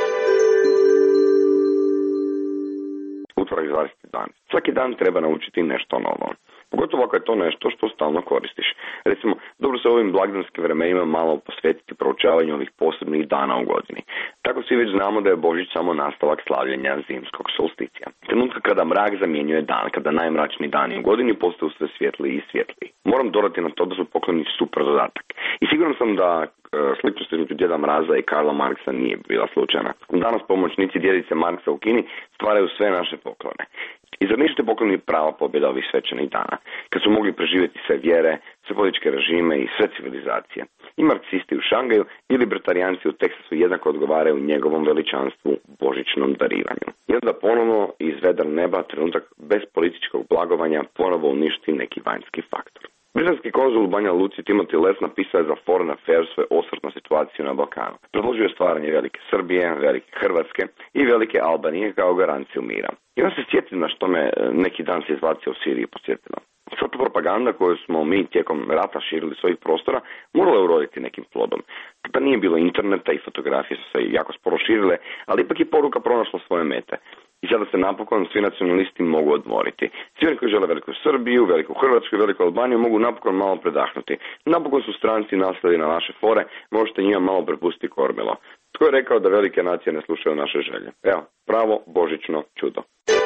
Utorak 20. Svaki dan treba naučiti nešto novo. Pogotovo ako je to nešto što stalno koristiš. Recimo, dobro se ovim blagdanskim vremenima malo posvetiti proučavanju ovih posebnih dana u godini. Tako svi već znamo da je Božić samo nastavak slavljenja zimskog solsticija. Trenutka kada mrak zamjenjuje dan, kada najmračniji dani u godini postaju sve svjetliji i svjetliji. Moram dodati na to da su pokloni super dodatak. I siguran sam da sličnost između djeda Mraza i Karla Marksa nije bila slučajna. Danas pomoćnici djedice Marksa u Kini stvaraju sve naše poklone. I zar nisu te pokloni prava pobjeda ovih svečanih dana, kad su mogli preživjeti sve vjere, sve političke režime i sve civilizacije? I marksisti u Šangaju i libertarijanci u Teksasu jednako odgovaraju njegovom veličanstvu božićnom darivanju. I onda ponovno iz vedra neba trenutak bez političkog blagovanja ponovo uništi neki vanjski faktor. Britanski konzul u Banja Luci Timothy Les napisao je za Foreign Affairs svoj osvrt na situaciju na Balkanu. Predložio je stvaranje velike Srbije, velike Hrvatske i velike Albanije kao garanciju mira. I onda se sjetim na što me neki dan se izbacio u Siriji posjetila. Sva ta propaganda koju smo mi tijekom rata širili svojih prostora morala je uroditi nekim plodom. Da nije bilo interneta i fotografije su se jako sporo širile, ali ipak je poruka pronašla svoje mete. I sada se napokon svi nacionalisti mogu odmoriti. Svi oni koji žele veliku Srbiju, veliku Hrvatsku i veliku Albaniju mogu napokon malo predahnuti. Napokon su stranci nasledi na naše fore, možete njima malo prepustiti kormilo. Tko je rekao da velike nacije ne slušaju naše želje? Evo, pravo božićno čudo.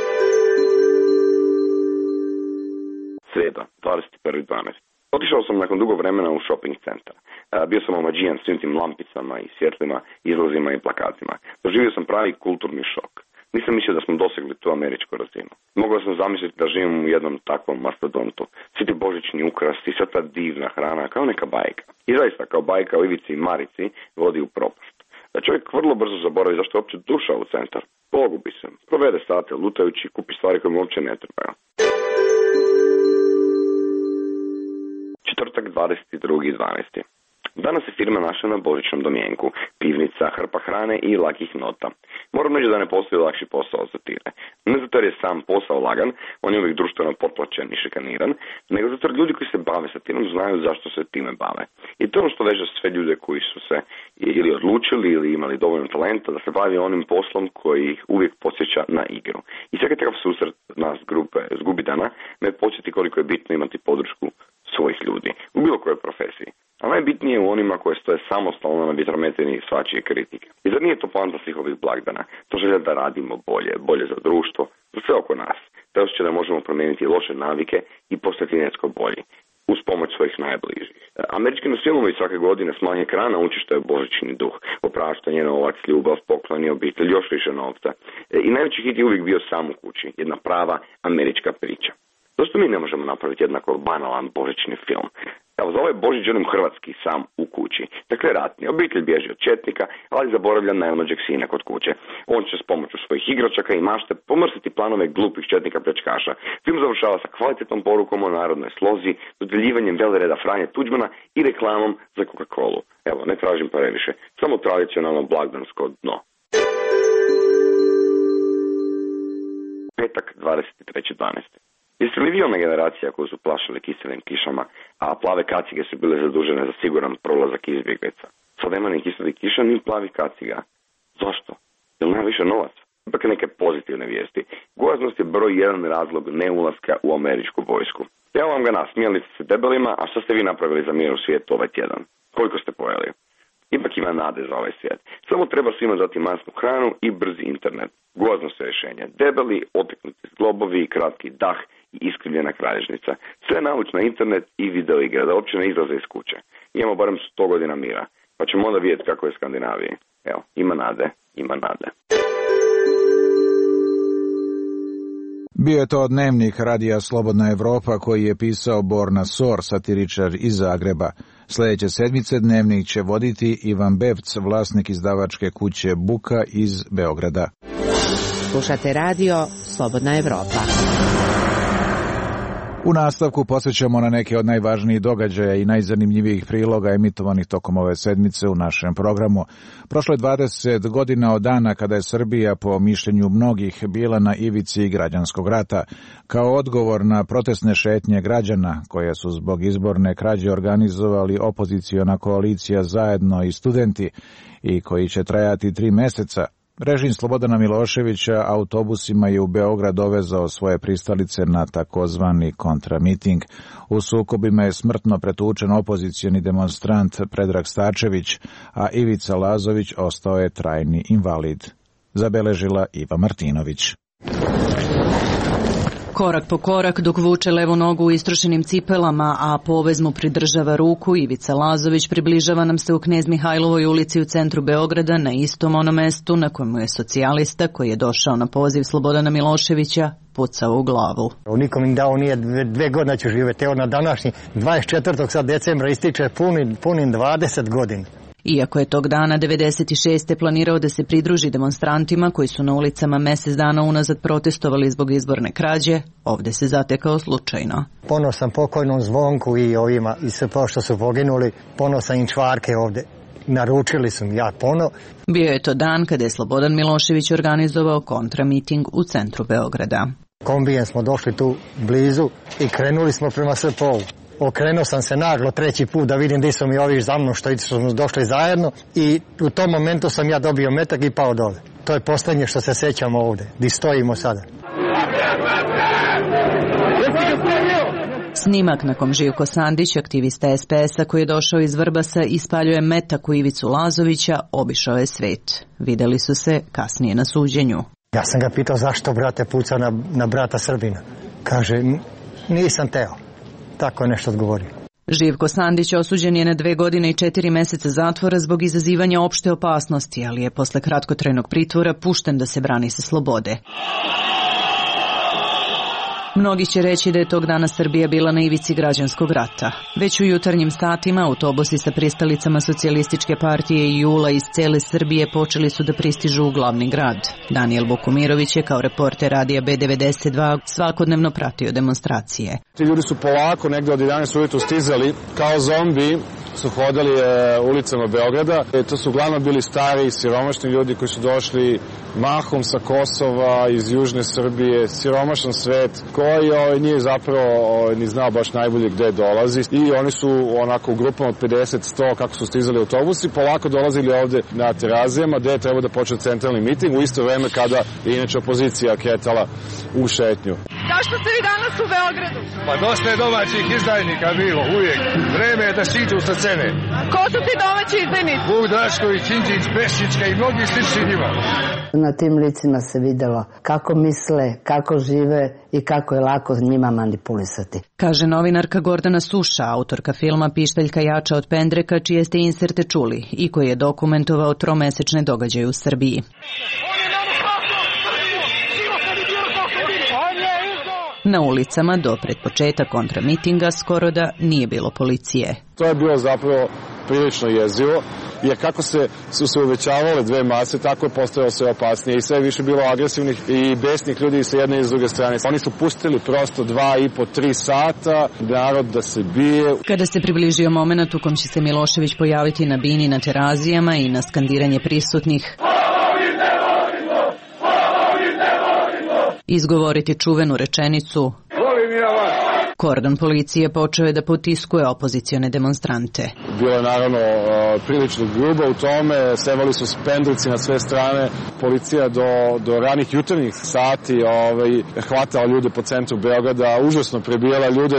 Srijeda, 21.12. Otišao sam nakon dugo vremena u shopping centar. Bio sam omađijan svim tim lampicama i svjetlima, izlazima i plakatima. Doživio sam pravi kulturni šok. Nisam mislio da smo dosegli tu američku razinu. Mogao sam zamisliti da živim u jednom takvom mastodontu. Svi ti božićni ukrasi, sva ta divna hrana, kao neka bajka. I zaista, kao bajka o Ivici i Marici vodi u propast. Da čovjek vrlo brzo zaboravi zašto je uopće došao u centar. Pogubi se, provede sate lutajući, kupi stvari koje mu uopće ne trebaju. Četvrtak 22.12. Danas se firma našla na božićnom domjenku, pivnica, hrpa hrane i lakih nota. Moram reći da ne postoji lakši posao za tire. Ne zato jer je sam posao lagan, on je uvijek društveno potplaćen i šikaniran, nego zato jer ljudi koji se bave sa tirom znaju zašto se time bave. I to je ono što veže sve ljude koji su se ili odlučili ili imali dovoljno talenta da se bavi onim poslom koji ih uvijek podsjeća na igru. I svaki takav susret nas grupe Zgubidana me podsjeti koliko je bitno imati podršku svojih ljudi u bilo kojoj profesiji. A najbitnije u onima koje stoje samostalno na vjetrometini svačije kritike. I zar nije to poanta svih ovih blagdana? To želja da radimo bolje za društvo, za sve oko nas. Te osjećaj da možemo promijeniti loše navike i postati netko bolji, uz pomoć svojih najbližih. Američki nas filmovi svake godine s malih ekrana uči što je božićni duh, opraštanje, novac, ljubav, pokloni, obitelj, još više novca. I najveći hit je uvijek bio sam u kući, jedna prava američka priča. Zašto mi ne možemo napraviti jednako banalan božićni film? Evo, za ovaj Božić želim hrvatski sam u kući. Dakle, ratni. Obitelj bježi od četnika, ali zaboravlja najmlađeg sina kod kuće. On će s pomoću svojih igračaka i mašte pomrsiti planove glupih četnika pljačkaša. Film završava sa kvalitetnom porukom o narodnoj slozi, dodjeljivanjem velereda Franje Tuđmana i reklamom za Coca-Colu. Evo, ne tražim previše. Samo tradicionalno blagdansko dno. Petak, 23.12. Jeste li vi one generacija koju su plašili kiselnim kišama, a plave kacige su bile zadužene za siguran prolazak izbjeglica? Sad nema ni kiselih kiša, ni plavih kaciga. Zašto? Jer nema više novaca. Ipak neke pozitivne vijesti. Gojaznost je broj jedan razlog neulaska u američku vojsku. Evo vam ga nas, smijali ste se debelima, a što ste vi napravili za mir u svijetu ovaj tjedan? Koliko ste pojeli? Ipak ima nade za ovaj svijet. Samo treba svima dati masnu hranu i brzi internet. Gojazno se rješenje. Debeli, oteknuti zglobovi, kratki dah i iskrivljena kralježnica. Sve nauč na internet i video igre, da uopće ne izlaze iz kuće. Imamo barem 100 godina mira, pa ćemo onda vidjeti kako je u Skandinaviji. Evo, ima nade, ima nade. Bio je to dnevnik radija Slobodna Evropa koji je pisao Borna Sor, satiričar iz Zagreba. Sljedeće sedmice dnevnik će voditi Ivan Bevc, vlasnik izdavačke kuće Buka iz Beograda. Slušate radio Slobodna Evropa. U nastavku posjećamo na neke od najvažnijih događaja i najzanimljivijih priloga emitovanih tokom ove sedmice u našem programu. Prošlo je 20 godina od dana kada je Srbija, po mišljenju mnogih, bila na ivici građanskog rata. Kao odgovor na protestne šetnje građana, koje su zbog izborne krađe organizovali opoziciona koalicija Zajedno i studenti i koji će trajati 3 meseca, režim Slobodana Miloševića autobusima je u Beograd dovezao svoje pristalice na takozvani kontramiting. U sukobima je smrtno pretučen opozicioni demonstrant Predrag Stačević, a Ivica Lazović ostao je trajni invalid. Zabeležila Iva Martinović. Korak po korak dok vuče levu nogu u istrošenim cipelama, a povez mu pridržava ruku, Ivica Lazović približava nam se u Knez Mihajlovoj ulici u centru Beograda, na istom onom mestu na kojemu je socijalista koji je došao na poziv Slobodana Miloševića pucao u glavu. Nikom im dao nije 2 godine ću živjeti. Evo na današnji 24. sad decembra ističe punim 20 godina. Iako je tog dana 96. planirao da se pridruži demonstrantima koji su na ulicama mjesec dana unazad protestovali zbog izborne krađe, ovdje se zatekao slučajno. Ponosan pokojnom Zvonku i ovima i sve što su poginuli, ponosan im čvarke ovdje. Naručili su mi ja pono. Bio je to dan kada je Slobodan Milošević organizovao kontramiting u centru Beograda. Kombijem smo došli tu blizu i krenuli smo prema Srpovu. Okrenuo sam se naglo 3. put da vidim gdje su mi ovi za mnom što smo došli zajedno i u tom momentu sam ja dobio metak i pao dole. To je posljednje što se sećamo ovdje, gdje stojimo sada. Snimak na kom Živko Sandić, aktivista SPS-a koji je došao iz Vrbasa, ispaljuje metak u Ivicu Lazovića, obišao je svet. Vidjeli su se kasnije na suđenju. Ja sam ga pitao zašto brate puca na brata Srbina. Kaže, nisam teo. Tako je nešto odgovorio. Živko Sandić osuđen je na 2 godine i 4 meseca zatvora zbog izazivanja opšte opasnosti, ali je posle kratkotrajnog pritvora pušten da se brani sa slobode. Mnogi će reći da je tog dana Srbija bila na ivici građanskog rata. Već u jutarnjim satima autobusi sa pristalicama socijalističke partije i JUL-a iz cele Srbije počeli su da pristižu u glavni grad. Daniel Bokumirović je kao reporter radija B92 svakodnevno pratio demonstracije. Ti ljudi su polako negde od 11 ujutru stizali kao zombi, su hodali ulicama Beograda. To su uglavnom bili stari, siromašni ljudi koji su došli mahom sa Kosova, iz južne Srbije, siromašan svet koji nije zapravo ni znao baš najbolje gde dolazi. I oni su onako u grupama od 50-100 kako su stizali autobusi, polako dolazili ovde na Terazijama gde je trebao da počne centralni miting u isto vreme kada je inače opozicija kretala u šetnju. Zašto ste vi danas u Beogradu? Pa dosta je domaćih izdajnika bilo, uvijek. Vreme je da siđu sa scene. Ko su ti domaći izdajnici? Vuk Drašković, Đinđić, Pešićka i mnogi slični njima. Na tim licima se videlo kako misle, kako žive i kako je lako njima manipulisati. Kaže novinarka Gordana Suša, autorka filma Pištaljka jača od pendreka, čije ste inserte čuli i koji je dokumentovao 3-mesečne događaje u Srbiji. Na ulicama do pred početak kontramitinga skoro da nije bilo policije. To je bilo zapravo prilično jezivo, jer kako su se uvećavale 2 mase, tako je postojalo sve opasnije i sve više bilo agresivnih i besnih ljudi sa jedne i s druge strane. Oni su pustili prosto 2,5-3 sata narod da se bije. Kada se približio moment u kom će se Milošević pojaviti na bini na Terazijama i na skandiranje prisutnih, izgovoriti čuvenu rečenicu Volim ja vas. Kordon policije počeo je da potiskuje opozicione demonstrante. Bilo je naravno prilično grubo u tome, sevali su spendrici na sve strane, policija do ranih jutarnjih sati hvatala ljude po centru Beograda, užasno prebijala ljude.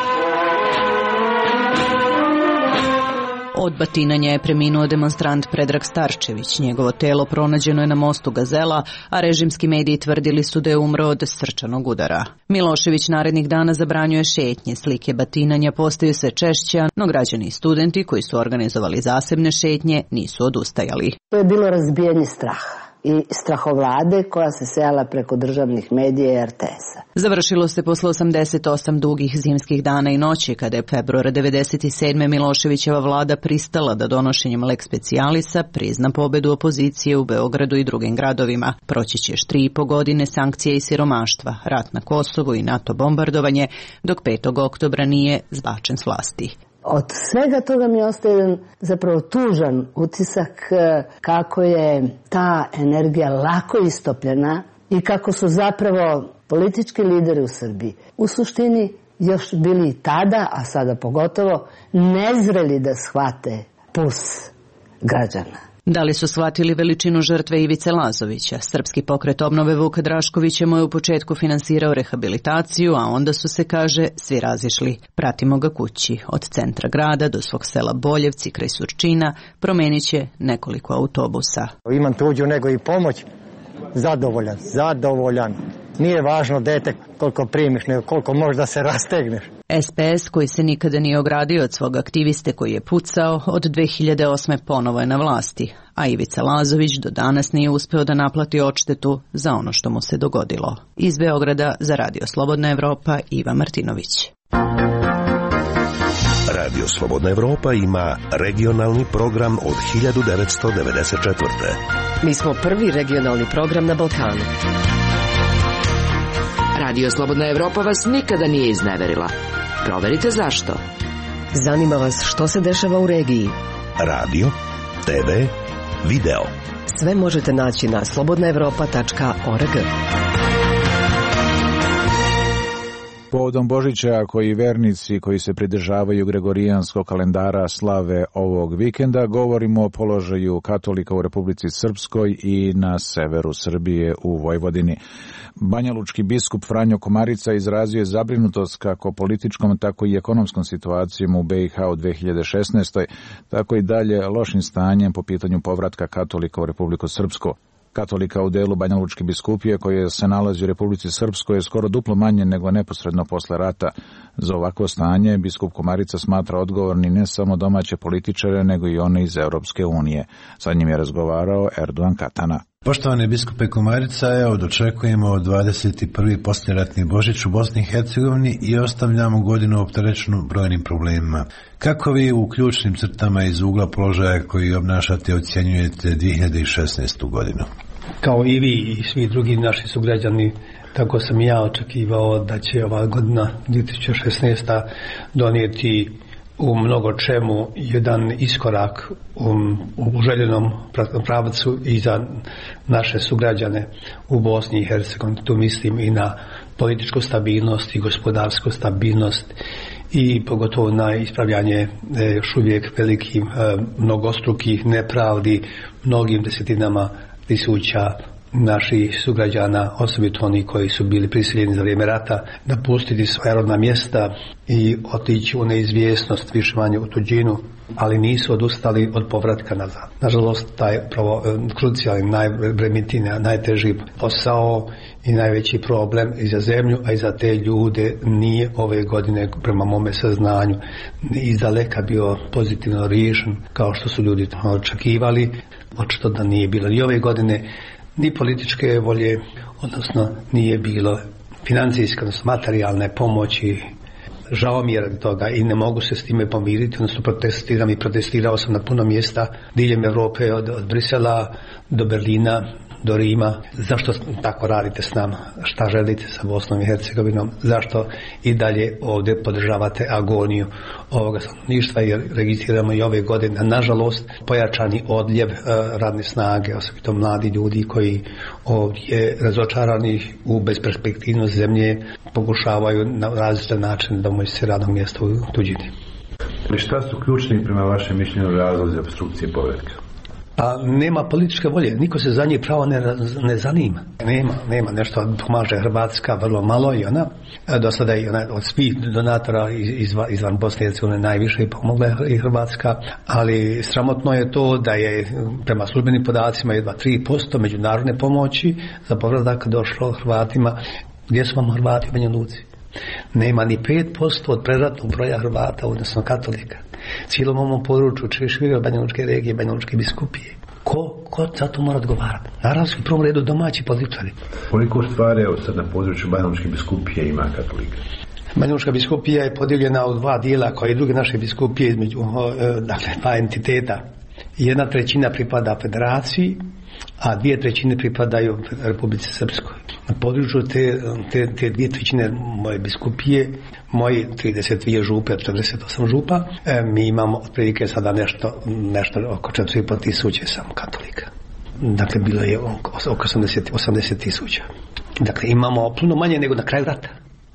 Od batinanja je preminuo demonstrant Predrag Starčević. Njegovo telo pronađeno je na mostu Gazela, a režimski mediji tvrdili su da je umro od srčanog udara. Milošević narednih dana zabranjuje šetnje, slike batinanja postaju sve češće, no građani i studenti koji su organizovali zasebne šetnje nisu odustajali. To je bilo razbijanje straha i strahovlade koja se sejala preko državnih medija i RTS-a. Završilo se posle 88 dugih zimskih dana i noći, kada je februara 1997. Miloševićeva vlada pristala da donošenjem lex specialisa prizna pobedu opozicije u Beogradu i drugim gradovima. Proći će još 3,5 godine sankcija i siromaštva, rat na Kosovu i NATO bombardovanje, dok 5. oktobra nije zbačen s vlasti. Od svega toga mi ostaje jedan zapravo tužan utisak kako je ta energija lako istopljena i kako su zapravo politički lideri u Srbiji u suštini još bili i tada, a sada pogotovo, nezreli da shvate puls građana. Da li su shvatili veličinu žrtve Ivice Lazovića? Srpski pokret obnove Vuka Draškovića mu je u početku finansirao rehabilitaciju, a onda su se, kaže, svi razišli. Pratimo ga kući. Od centra grada do svog sela Boljevci kraj Surčina promenit će nekoliko autobusa. Imam tuđu nego i pomoć. Zadovoljan. Nije važno dete koliko primiš, nego koliko možda se rastegneš. SPS, koji se nikada nije ogradio od svog aktiviste koji je pucao, od 2008. ponovo je na vlasti, a Ivica Lazović do danas nije uspeo da naplati odštetu za ono što mu se dogodilo. Iz Beograda za Radio Slobodna Evropa, Iva Martinović. Radio Slobodna Evropa ima regionalni program od 1994. Mi smo prvi regionalni program na Balkanu. Radio Slobodna Evropa vas nikada nije izneverila. Proverite zašto. Zanima vas što se dešava u regiji. Radio, TV, video. Sve možete naći na slobodnaevropa.org. Povodom Božića koji vernici koji se pridržavaju gregorijanskog kalendara slave ovog vikenda, govorimo o položaju katolika u Republici Srpskoj i na severu Srbije u Vojvodini. Banjalučki biskup Franjo Komarica izrazio je zabrinutost kako političkom, tako i ekonomskom situacijom u BiH u 2016. tako i dalje lošim stanjem po pitanju povratka katolika u Republiku Srpsku. Katolika u delu Banjalučke biskupije koje se nalazi u Republici Srpskoj je skoro duplo manje nego neposredno posle rata. Za ovakvo stanje biskup Komarica smatra odgovorni ne samo domaće političare, nego i one iz Europske unije. Sa njim je razgovarao Erdogan Katana. Poštovani biskupe Komarica, evo dočekujemo 21. posljeratni Božić u Bosni i Hercegovini i ostavljamo godinu opterećenu brojnim problemima. Kako vi u ključnim crtama iz ugla položaja koji obnašate ocjenjujete 2016. godinu? Kao i vi i svi drugi naši sugrađani, tako sam i ja očekivao da će ova godina 2016. donijeti u mnogo čemu jedan iskorak u željenom pravcu i za naše sugrađane u Bosni i Hercegovini. Tu mislim i na političku stabilnost i gospodarsku stabilnost i pogotovo na ispravljanje još uvijek velikih mnogostrukih nepravdi mnogim desetinama tisuća naših sugrađana, osobito oni koji su bili prisiljeni za vrijeme rata, napustiti svoja rodna mjesta i otići u neizvjesnost, više manje u tuđinu, ali nisu odustali od povratka nazad. Nažalost, taj krucijalni, najbremenitiji, najteži posao i najveći problem i za zemlju, a i za te ljude nije ove godine, prema mome saznanju, izdaleka bio pozitivno riješen kao što su ljudi očekivali. Očito da nije bilo ni ove godine ni političke volje, odnosno nije bilo financijske, odnosno materijalne pomoći. Žao mi je radi toga i ne mogu se s time pomiriti, odnosno protestirao sam na puno mjesta diljem Europe, od Brisela do Berlina, do Rima. Zašto tako radite s nama? Šta želite sa Bosnom i Hercegovinom? Zašto i dalje ovdje podržavate agoniju ovoga stanovništva? Jer registriramo i ove godine, nažalost, pojačani odljev radne snage, osobito mladi ljudi koji ovdje razočarani u besperspektivnost zemlje pokušavaju na različite načine da moći se radnog mjesta u tuđini. Šta su ključni prema vašem mišljenju razlozi opstrukcije povratka? Pa nema političke volje, niko se za njih pravo ne zanima. Nema nešto, pomaže Hrvatska vrlo malo i ona, do sada i ona od svih donatora izvan Bosne i Hercegovine najviše i pomogla i Hrvatska, ali sramotno je to da je prema službenim podacima jedva 3% međunarodne pomoći za povratak došlo Hrvatima. Gdje su vam Hrvati u Banja Luci? Nema ni 5% od predratnog broja Hrvata, odnosno katolika. Cijelom ovom području šire Banja Lučke regije, Banja Lučke biskupije. Ko za to mora odgovarati? Naravno u prvom redu domaći političari. Koliko stvari sad na području Banja Lučke biskupije ima katolika? Banja Lučka biskupija je podijeljena u dva dijela kao i druge naše biskupije između dva entiteta. 1/3 pripada federaciji, a 2/3 pripadaju Republici Srpskoj. Na području te 2/3 moje biskupije, moji 32 župe, 48 župa, mi imamo otprilike sada nešto oko 4,5 tisuće samo katolika. Dakle, bilo je oko 80 tisuća. Dakle, imamo puno manje nego na kraju rata.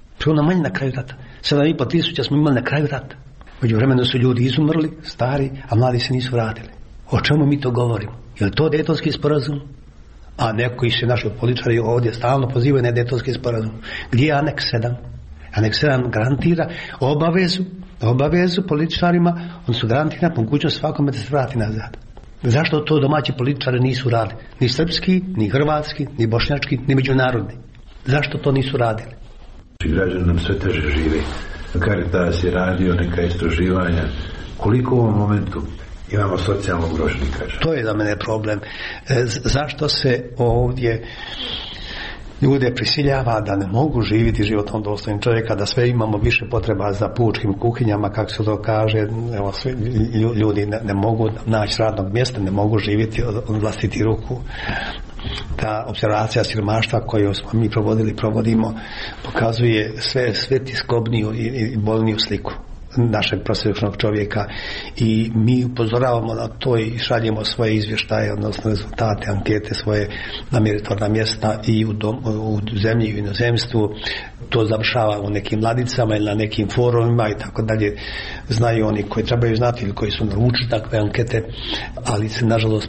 7,5 tisuća smo imali na kraju rata. Među vremenu su ljudi izumrli, stari, a mladi se nisu vratili. O čemu mi to govorimo? Je li to Dejtonski sporazum? A neki se naši političari ovdje stalno pozivaju na Dejtonski sporazum. Gdje je aneks 7? Aneks 7 garantira obavezu političarima, on su garantira mogućnost svakome da se vrati nazad. Zašto to domaći političari nisu radili? Ni srpski, ni hrvatski, ni bošnjački, ni međunarodni. Zašto to nisu radili? Građani nam sve teže žive. Caritas je radio neka istraživanja. Koliko u ovom momentu imamo socijalno ugroženih građana? To je za mene problem. Zašto se ovdje ljude prisiljava da ne mogu živjeti životom dostojnim čovjeka, da sve imamo više potreba za pučkim kuhinjama, kako se to kaže, evo, ljudi ne mogu naći radnog mjesta, ne mogu živjeti od vlastitih ruku. Ta opservacija siromaštva koju smo mi provodimo, pokazuje sve tiskobniju i bolniju sliku našeg prosječnog čovjeka i mi upozoravamo na to i šaljemo svoje izvještaje, odnosno rezultate ankete, svoje na meritorna mjesta i u zemlji i u inozemstvu. To završava u nekim ladicama ili na nekim forumima i tako dalje. Znaju oni koji trebaju znati ili koji su naručili takve ankete, ali se nažalost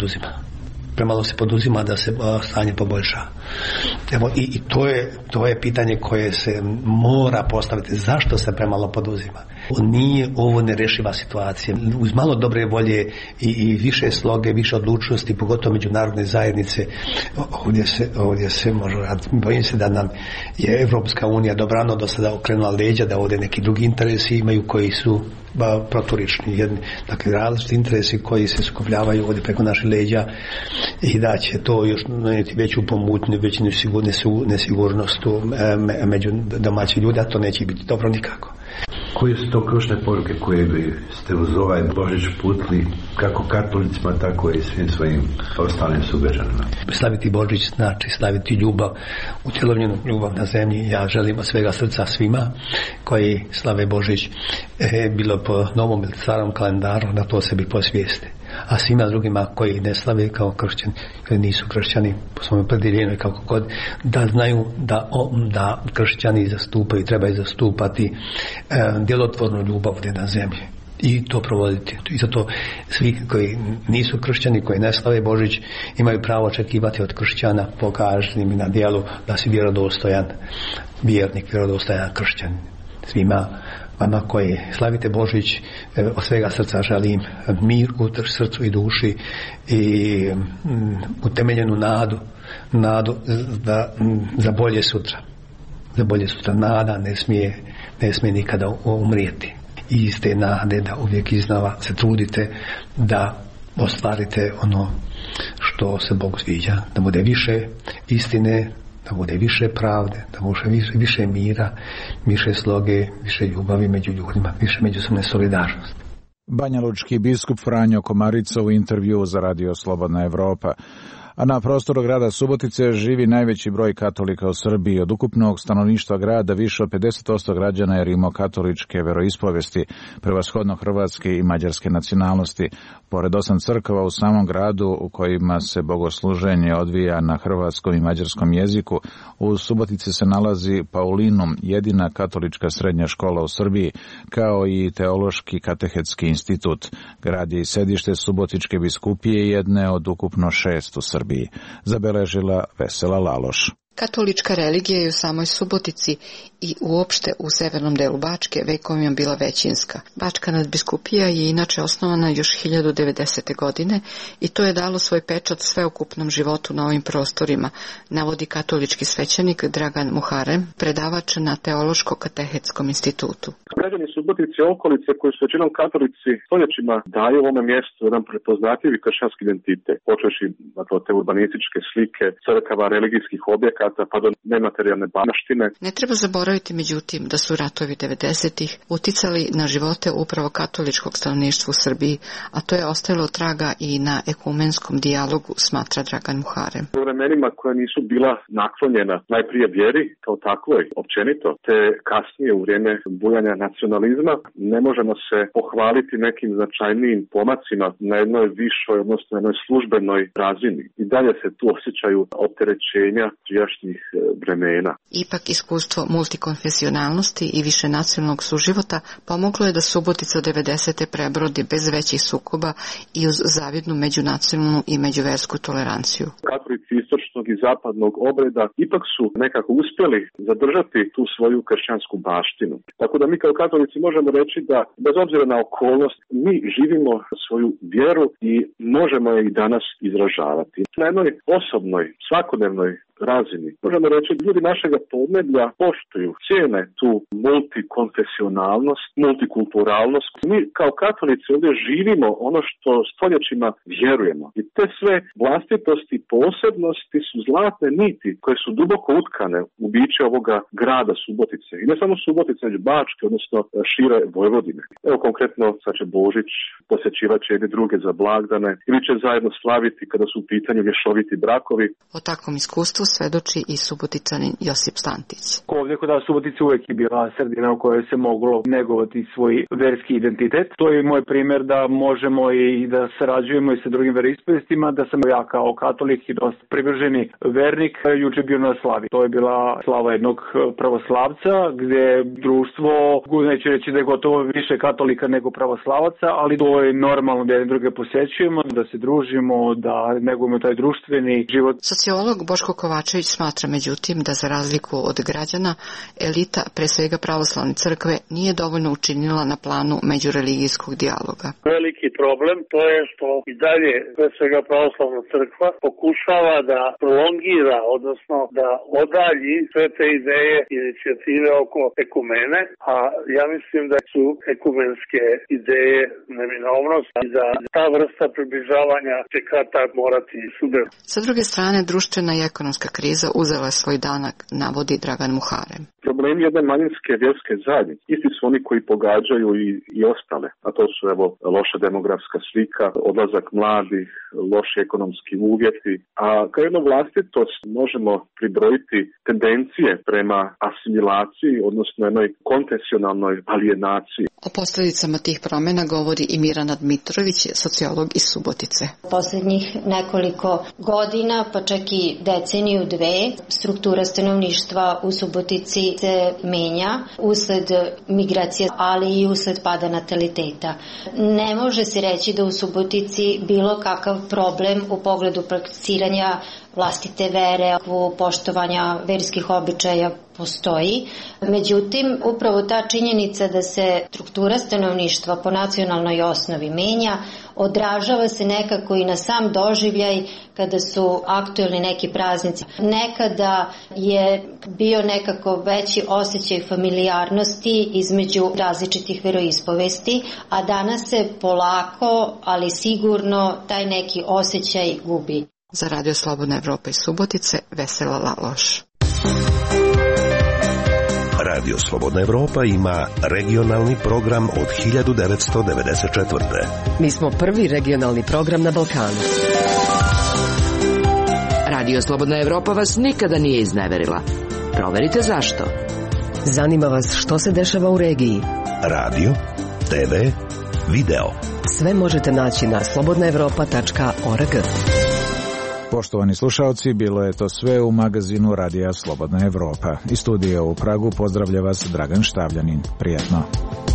premalo se poduzima da se stanje poboljša. Evo, i to je pitanje koje se mora postaviti. Zašto se premalo poduzima? Nije ovo nerešiva situacija. Uz malo dobre volje i više sloge, više odlučnosti, pogotovo međunarodne zajednice, ovdje se može raditi. Bojim se da nam je Evropska unija dobrano do sada okrenula leđa, da ovdje neki drugi interesi imaju koji su proturični. Dakle, različiti interesi koji se skupljavaju ovdje preko naših leđa i da će to još donijeti veću pomutnju, veću nesigurnost među domaćih ljudi, a to neće biti dobro nikako. Koje su to ključne poruke koje bi ste uz ovaj Božić putili kako katolicima, tako i svim svojim ostalim sugrađanima? Slaviti Božić znači slaviti ljubav, utjelovljenu ljubav na zemlji. Ja želim od svega srca svima koji slave Božić, bilo po novom ili starom kalendaru, da to sebi posvijeste. A svima drugima koji ne slave kao kršćani, koji nisu kršćani po svom opredjeljenju kako god, da znaju da kršćani zastupaju, trebaju zastupati djelotvornu ljubav ovdje na zemlji i to provoditi. I zato svi koji nisu kršćani, koji ne slave Božić, imaju pravo očekivati od kršćana, pokaženi im na djelu da si vjerodostojan vjernik, vjerodostojan kršćan. Svima vama koji slavite Božić, od svega srca želim mir u srcu i duši i utemeljenu nadu za bolje sutra. Za bolje sutra. Nada ne smije nikada umrijeti. I iz te nade da uvijek iznova se trudite da ostvarite ono što se Bogu sviđa, da bude više istine, da bude više pravde, da bude više mira, više sloge, više ljubavi među ljudima, više međusobne solidarnosti. Banjalučki biskup Franjo Komarica u intervju za Radio Slobodna Evropa. A na prostoru grada Subotice živi najveći broj katolika u Srbiji. Od ukupnog stanovništva grada više od 50% građana je rimokatoličke veroispovesti, prevashodno hrvatske i mađarske nacionalnosti. Pored 8 crkava u samom gradu u kojima se bogosluženje odvija na hrvatskom i mađarskom jeziku, u Subotici se nalazi Paulinum, jedina katolička srednja škola u Srbiji, kao i Teološki katehetski institut. Grad je i sedište Subotičke biskupije, jedne od ukupno 6 u Srbiji, zabeležila Vesela Laloš. Katolička religija je u samoj Subotici i uopšte u severnom delu Bačke vekovima bila većinska. Bačka nadbiskupija je inače osnovana još 1090. godine i to je dalo svoj pečat sveukupnom životu na ovim prostorima, navodi katolički svećenik Dragan Muharem, predavač na Teološko-katehetskom institutu. Građani Subotice i okolice koji su većinom katolici stoljećima daju ovome mjestu jedan prepoznatljivi kršćanski identitet, počevši od te urbanističke slike, crkava, religijskih objekata pa do nematerijalne baštine. Ne treba zaboraviti međutim da su ratovi 90-ih uticali na živote upravo katoličkog stanovništva u Srbiji, a to je ostavilo traga i na ekumenskom dijalogu, smatra Dragan Muharem. U vremenima koja nisu bila naklonjena najprije vjeri kao takvoj općenito, te kasnije u vrijeme bujanja nacionalizma, ne možemo se pohvaliti nekim značajnijim pomacima na jednoj višoj, odnosno jednoj službenoj razini. I dalje se tu osjećaju opterećenja prijašnjih vremena. Ipak iskustvo multikonfesionalnosti i višenacionalnog suživota pomoglo je da Subotica 90. prebrodi bez većih sukoba i uz zavidnu međunacionalnu i međuversku toleranciju. Katolici istočnog i zapadnog obreda ipak su nekako uspjeli zadržati tu svoju kršćansku baštinu. Tako da mi kao katolici možemo reći da bez obzira na okolnost mi živimo svoju vjeru i možemo je i danas izražavati. Na jednoj osobnoj, svakodnevnoj razini. Možemo reći da ljudi našega podneblja poštuju, cijene tu multikonfesionalnost, multikulturalnost. Mi kao katolici ovdje živimo ono što stoljećima vjerujemo. I te sve vlastitosti i posebnosti su zlatne niti koje su duboko utkane u biće ovoga grada Subotice. I ne samo Subotice, već Bačke, odnosno šire Vojvodine. Evo konkretno sad će Božić, posjećivat će jedni druge za blagdane ili će zajedno slaviti kada su u pitanju mješoviti brakovi. O takvom iskustvu svedoči i Subotičanin Josip Stantić. Ovdje kod nas Subotica uvijek je bila sredina u kojoj se moglo negovati svoj verski identitet. To je moj primjer da možemo i da sarađujemo i sa drugim veroispovestima, da sam ja kao katolik i dosta privrženi vernik juče bio na slavi. To je bila slava jednog pravoslavca gdje društvo, neću reći da je gotovo više katolika nego pravoslavaca, ali to je normalno da jedne druge posjećujemo, da se družimo, da negujemo taj društveni život. Sociolog Boško Kovačević smatra međutim da za razliku od građana, elita, pre svega pravoslavne crkve, nije dovoljno učinila na planu međureligijskog dijaloga. Veliki problem to je što i dalje pre svega pravoslavna crkva pokušava da prolongira, odnosno da odalji sve te ideje, inicijative oko ekumene, a ja mislim da su ekumenske ideje neminovnost i da ta vrsta približavanja će kad tad morati sudar. Sa druge strane, društvena i ekonomska kriza uzela svoj danak, navodi Dragan Muharem. Problemi jedne manjinske vjerske zajednice isti su oni koji pogađaju i ostale, a to su evo loša demografska slika, odlazak mladih, loši ekonomski uvjeti, a kao jednu vlastitost možemo pribrojiti tendencije prema asimilaciji, odnosno jednoj konfesionalnoj alijenaciji. O posljedicama tih promjena govori i Mirana Dmitrović, sociolog iz Subotice. Posljednjih nekoliko godina, pa čak i deceniju dve, struktura stanovništva u Subotici se menja usled migracije, ali i usled pada nataliteta. Ne može se reći da u Subotici bilo kakav problem u pogledu prakticiranja vlastite vere, poštovanja verskih običaja postoji. Međutim, upravo ta činjenica da se struktura stanovništva po nacionalnoj osnovi menja, odražava se nekako i na sam doživljaj kada su aktuelni neki praznici. Nekada je bio nekako veći osjećaj familijarnosti između različitih veroispovesti, a danas se polako, ali sigurno taj neki osjećaj gubi. Za Radio Slobodna Evropa iz Subotice, Vesela Laloš. Radio Slobodna Evropa ima regionalni program od 1994. Mi smo prvi regionalni program na Balkanu. Radio Slobodna Evropa vas nikada nije izneverila. Proverite zašto. Zanima vas što se dešava u regiji? Radio, TV, video. Sve možete naći na slobodnaevropa.org. Poštovani slušaoci, bilo je to sve u magazinu Radija Slobodna Evropa. Iz studija u Pragu pozdravlja vas Dragan Štavljanin. Prijetno.